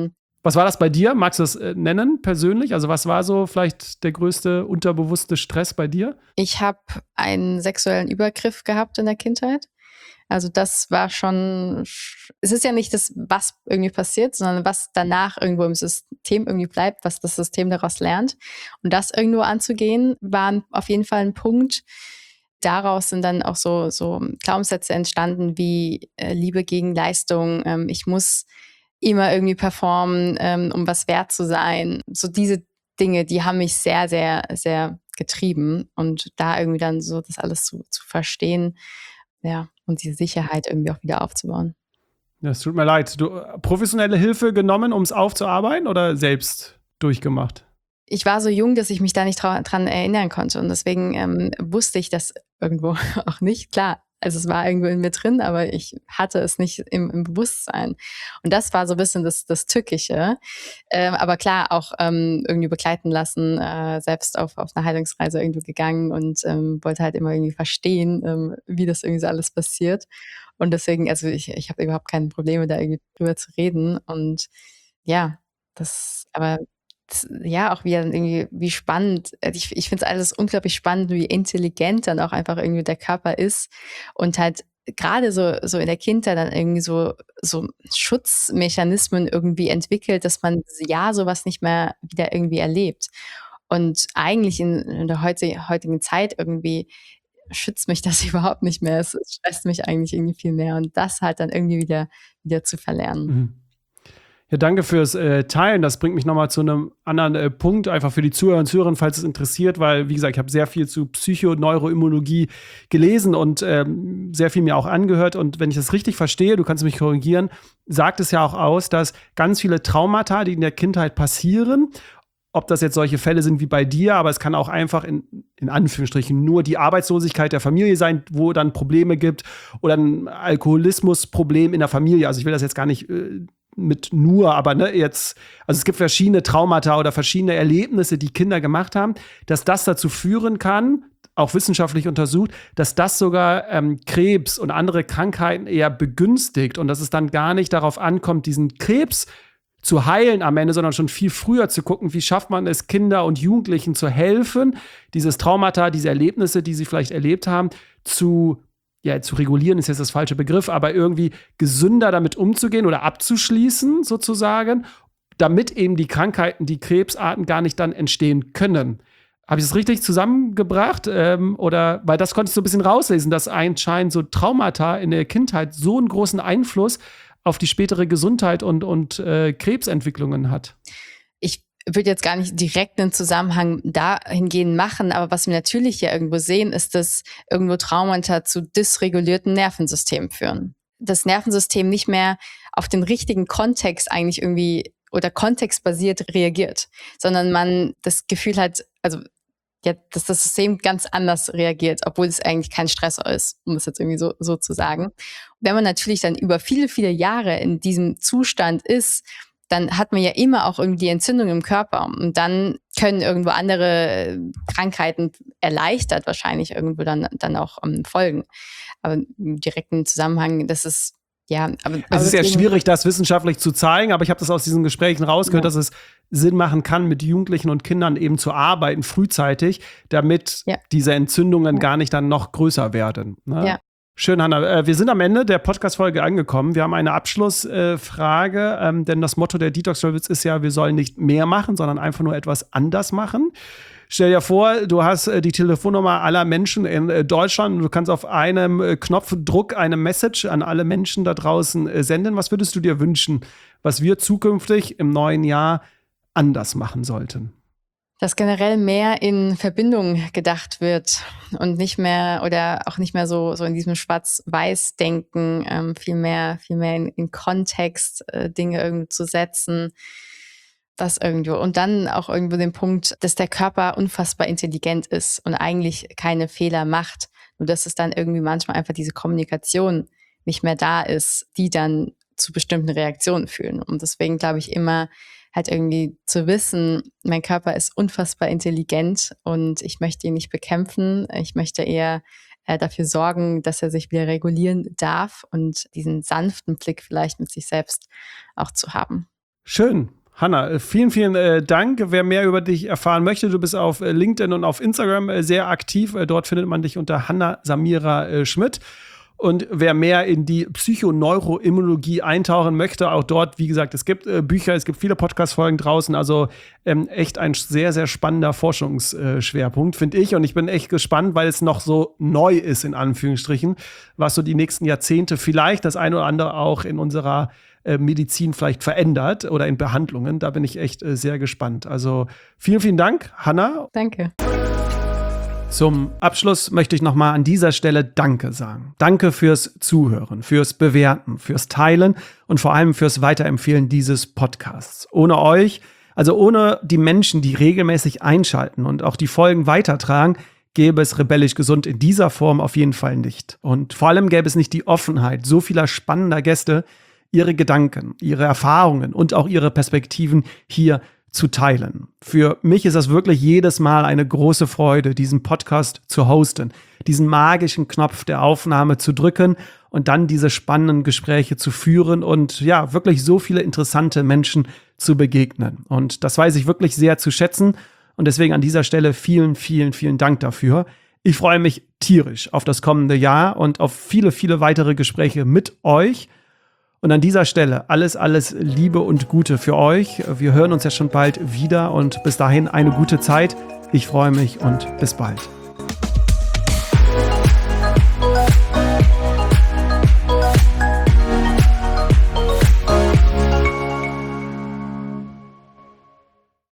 Was war das bei dir? Magst du das äh, nennen persönlich? Also was war so vielleicht der größte unterbewusste Stress bei dir? Ich habe einen sexuellen Übergriff gehabt in der Kindheit. Also das war schon, es ist ja nicht das, was irgendwie passiert, sondern was danach irgendwo im System irgendwie bleibt, was das System daraus lernt. Und das irgendwo anzugehen, war auf jeden Fall ein Punkt. Daraus sind dann auch so, so Glaubenssätze entstanden wie äh, Liebe gegen Leistung. Ähm, ich muss immer irgendwie performen, ähm, um was wert zu sein. So diese Dinge, die haben mich sehr, sehr, sehr getrieben. Und da irgendwie dann so das alles zu, zu verstehen, ja, und die Sicherheit irgendwie auch wieder aufzubauen. Ja, es tut mir leid. Du äh, professionelle Hilfe genommen, um es aufzuarbeiten oder selbst durchgemacht? Ich war so jung, dass ich mich da nicht trau- dran erinnern konnte. Und deswegen ähm, wusste ich das irgendwo auch nicht. Klar, also es war irgendwo in mir drin, aber ich hatte es nicht im, im Bewusstsein. Und das war so ein bisschen das, das Tückische. Ähm, aber klar, auch ähm, irgendwie begleiten lassen, äh, selbst auf, auf eine Heilungsreise irgendwo gegangen und ähm, wollte halt immer irgendwie verstehen, ähm, wie das irgendwie so alles passiert. Und deswegen, also ich, ich habe überhaupt keine Probleme, da irgendwie drüber zu reden. Und ja, das, aber das, ja, auch wieder irgendwie, wie spannend. Also Ich, ich finde es alles unglaublich spannend, wie intelligent dann auch einfach irgendwie der Körper ist und halt gerade so, so in der Kindheit dann irgendwie so, so Schutzmechanismen irgendwie entwickelt, dass man ja sowas nicht mehr wieder irgendwie erlebt. Und eigentlich in, in der heuti- heutigen Zeit irgendwie schützt mich das überhaupt nicht mehr. Es es stresst mich eigentlich irgendwie viel mehr und das halt dann irgendwie wieder, wieder zu verlernen. Mhm. Ja, danke fürs äh, Teilen. Das bringt mich nochmal zu einem anderen äh, Punkt, einfach für die Zuhörer und Zuhörerinnen, falls es interessiert, weil, wie gesagt, ich habe sehr viel zu Psycho- und Neuroimmunologie gelesen und ähm, sehr viel mir auch angehört. Und wenn ich das richtig verstehe, du kannst mich korrigieren, sagt es ja auch aus, dass ganz viele Traumata, die in der Kindheit passieren, ob das jetzt solche Fälle sind wie bei dir, aber es kann auch einfach in, in Anführungsstrichen nur die Arbeitslosigkeit der Familie sein, wo dann Probleme gibt oder ein Alkoholismusproblem in der Familie. Also ich will das jetzt gar nicht äh, mit nur, aber ne, jetzt, also es gibt verschiedene Traumata oder verschiedene Erlebnisse, die Kinder gemacht haben, dass das dazu führen kann, auch wissenschaftlich untersucht, dass das sogar ähm, Krebs und andere Krankheiten eher begünstigt und dass es dann gar nicht darauf ankommt, diesen Krebs zu heilen am Ende, sondern schon viel früher zu gucken, wie schafft man es, Kinder und Jugendlichen zu helfen, dieses Traumata, diese Erlebnisse, die sie vielleicht erlebt haben, zu, ja, zu regulieren, ist jetzt das falsche Begriff, aber irgendwie gesünder damit umzugehen oder abzuschließen, sozusagen, damit eben die Krankheiten, die Krebsarten gar nicht dann entstehen können. Habe ich das richtig zusammengebracht? Ähm, oder, weil das konnte ich so ein bisschen rauslesen, dass anscheinend so Traumata in der Kindheit so einen großen Einfluss auf die spätere Gesundheit und, und äh, Krebsentwicklungen hat. Ich würde jetzt gar nicht direkt einen Zusammenhang dahingehend machen, aber was wir natürlich ja irgendwo sehen, ist, dass irgendwo Traumata zu dysregulierten Nervensystemen führen. Das Nervensystem nicht mehr auf den richtigen Kontext eigentlich irgendwie oder kontextbasiert reagiert, sondern man das Gefühl hat, also ja, dass das System ganz anders reagiert, obwohl es eigentlich kein Stressor ist, um es jetzt irgendwie so, so zu sagen. Wenn man natürlich dann über viele, viele Jahre in diesem Zustand ist, dann hat man ja immer auch irgendwie die Entzündung im Körper. Und dann können irgendwo andere Krankheiten erleichtert wahrscheinlich irgendwo dann, dann auch um, folgen. Aber im direkten Zusammenhang, das ist ja, aber, aber es ist ja schwierig, das wissenschaftlich zu zeigen, aber ich habe das aus diesen Gesprächen rausgehört, ja, dass es Sinn machen kann, mit Jugendlichen und Kindern eben zu arbeiten, frühzeitig, damit ja. diese Entzündungen ja. gar nicht dann noch größer werden. Ne? Ja. Schön, Hanna. Wir sind am Ende der Podcast-Folge angekommen. Wir haben eine Abschlussfrage, ähm, denn das Motto der Detox Rebels ist ja, wir sollen nicht mehr machen, sondern einfach nur etwas anders machen. Stell dir vor, du hast äh, die Telefonnummer aller Menschen in äh, Deutschland und du kannst auf einem äh, Knopfdruck eine Message an alle Menschen da draußen äh, senden. Was würdest du dir wünschen, was wir zukünftig im neuen Jahr anders machen sollten? Dass generell mehr in Verbindung gedacht wird und nicht mehr oder auch nicht mehr so, so in diesem Schwarz-Weiß-Denken, ähm, viel mehr, viel mehr in, in Kontext äh, Dinge irgendwie zu setzen. Das irgendwo. Und dann auch irgendwo den Punkt, dass der Körper unfassbar intelligent ist und eigentlich keine Fehler macht. Nur dass es dann irgendwie manchmal einfach diese Kommunikation nicht mehr da ist, die dann zu bestimmten Reaktionen führen. Und deswegen glaube ich immer, halt irgendwie zu wissen, mein Körper ist unfassbar intelligent und ich möchte ihn nicht bekämpfen. Ich möchte eher äh, dafür sorgen, dass er sich wieder regulieren darf und diesen sanften Blick vielleicht mit sich selbst auch zu haben. Schön. Hanna, vielen, vielen äh, Dank. Wer mehr über dich erfahren möchte, du bist auf äh, LinkedIn und auf Instagram äh, sehr aktiv. Äh, dort findet man dich unter Hanna Samira äh, Schmidt. Und wer mehr in die Psychoneuroimmunologie eintauchen möchte, auch dort, wie gesagt, es gibt äh, Bücher, es gibt viele Podcast-Folgen draußen, also ähm, echt ein sehr, sehr spannender Forschungsschwerpunkt, finde ich. Und ich bin echt gespannt, weil es noch so neu ist, in Anführungsstrichen, was so die nächsten Jahrzehnte vielleicht das eine oder andere auch in unserer äh, Medizin vielleicht verändert oder in Behandlungen. Da bin ich echt äh, sehr gespannt. Also vielen, vielen Dank, Hanna. Danke. Zum Abschluss möchte ich nochmal an dieser Stelle Danke sagen. Danke fürs Zuhören, fürs Bewerten, fürs Teilen und vor allem fürs Weiterempfehlen dieses Podcasts. Ohne euch, also ohne die Menschen, die regelmäßig einschalten und auch die Folgen weitertragen, gäbe es Rebellisch Gesund in dieser Form auf jeden Fall nicht. Und vor allem gäbe es nicht die Offenheit so vieler spannender Gäste, ihre Gedanken, ihre Erfahrungen und auch ihre Perspektiven hier zu teilen. Für mich ist das wirklich jedes Mal eine große Freude, diesen Podcast zu hosten, diesen magischen Knopf der Aufnahme zu drücken und dann diese spannenden Gespräche zu führen und ja, wirklich so viele interessante Menschen zu begegnen. Und das weiß ich wirklich sehr zu schätzen und deswegen an dieser Stelle vielen, vielen, vielen Dank dafür. Ich freue mich tierisch auf das kommende Jahr und auf viele, viele weitere Gespräche mit euch. Und an dieser Stelle alles, alles Liebe und Gute für euch. Wir hören uns ja schon bald wieder und bis dahin eine gute Zeit. Ich freue mich und bis bald.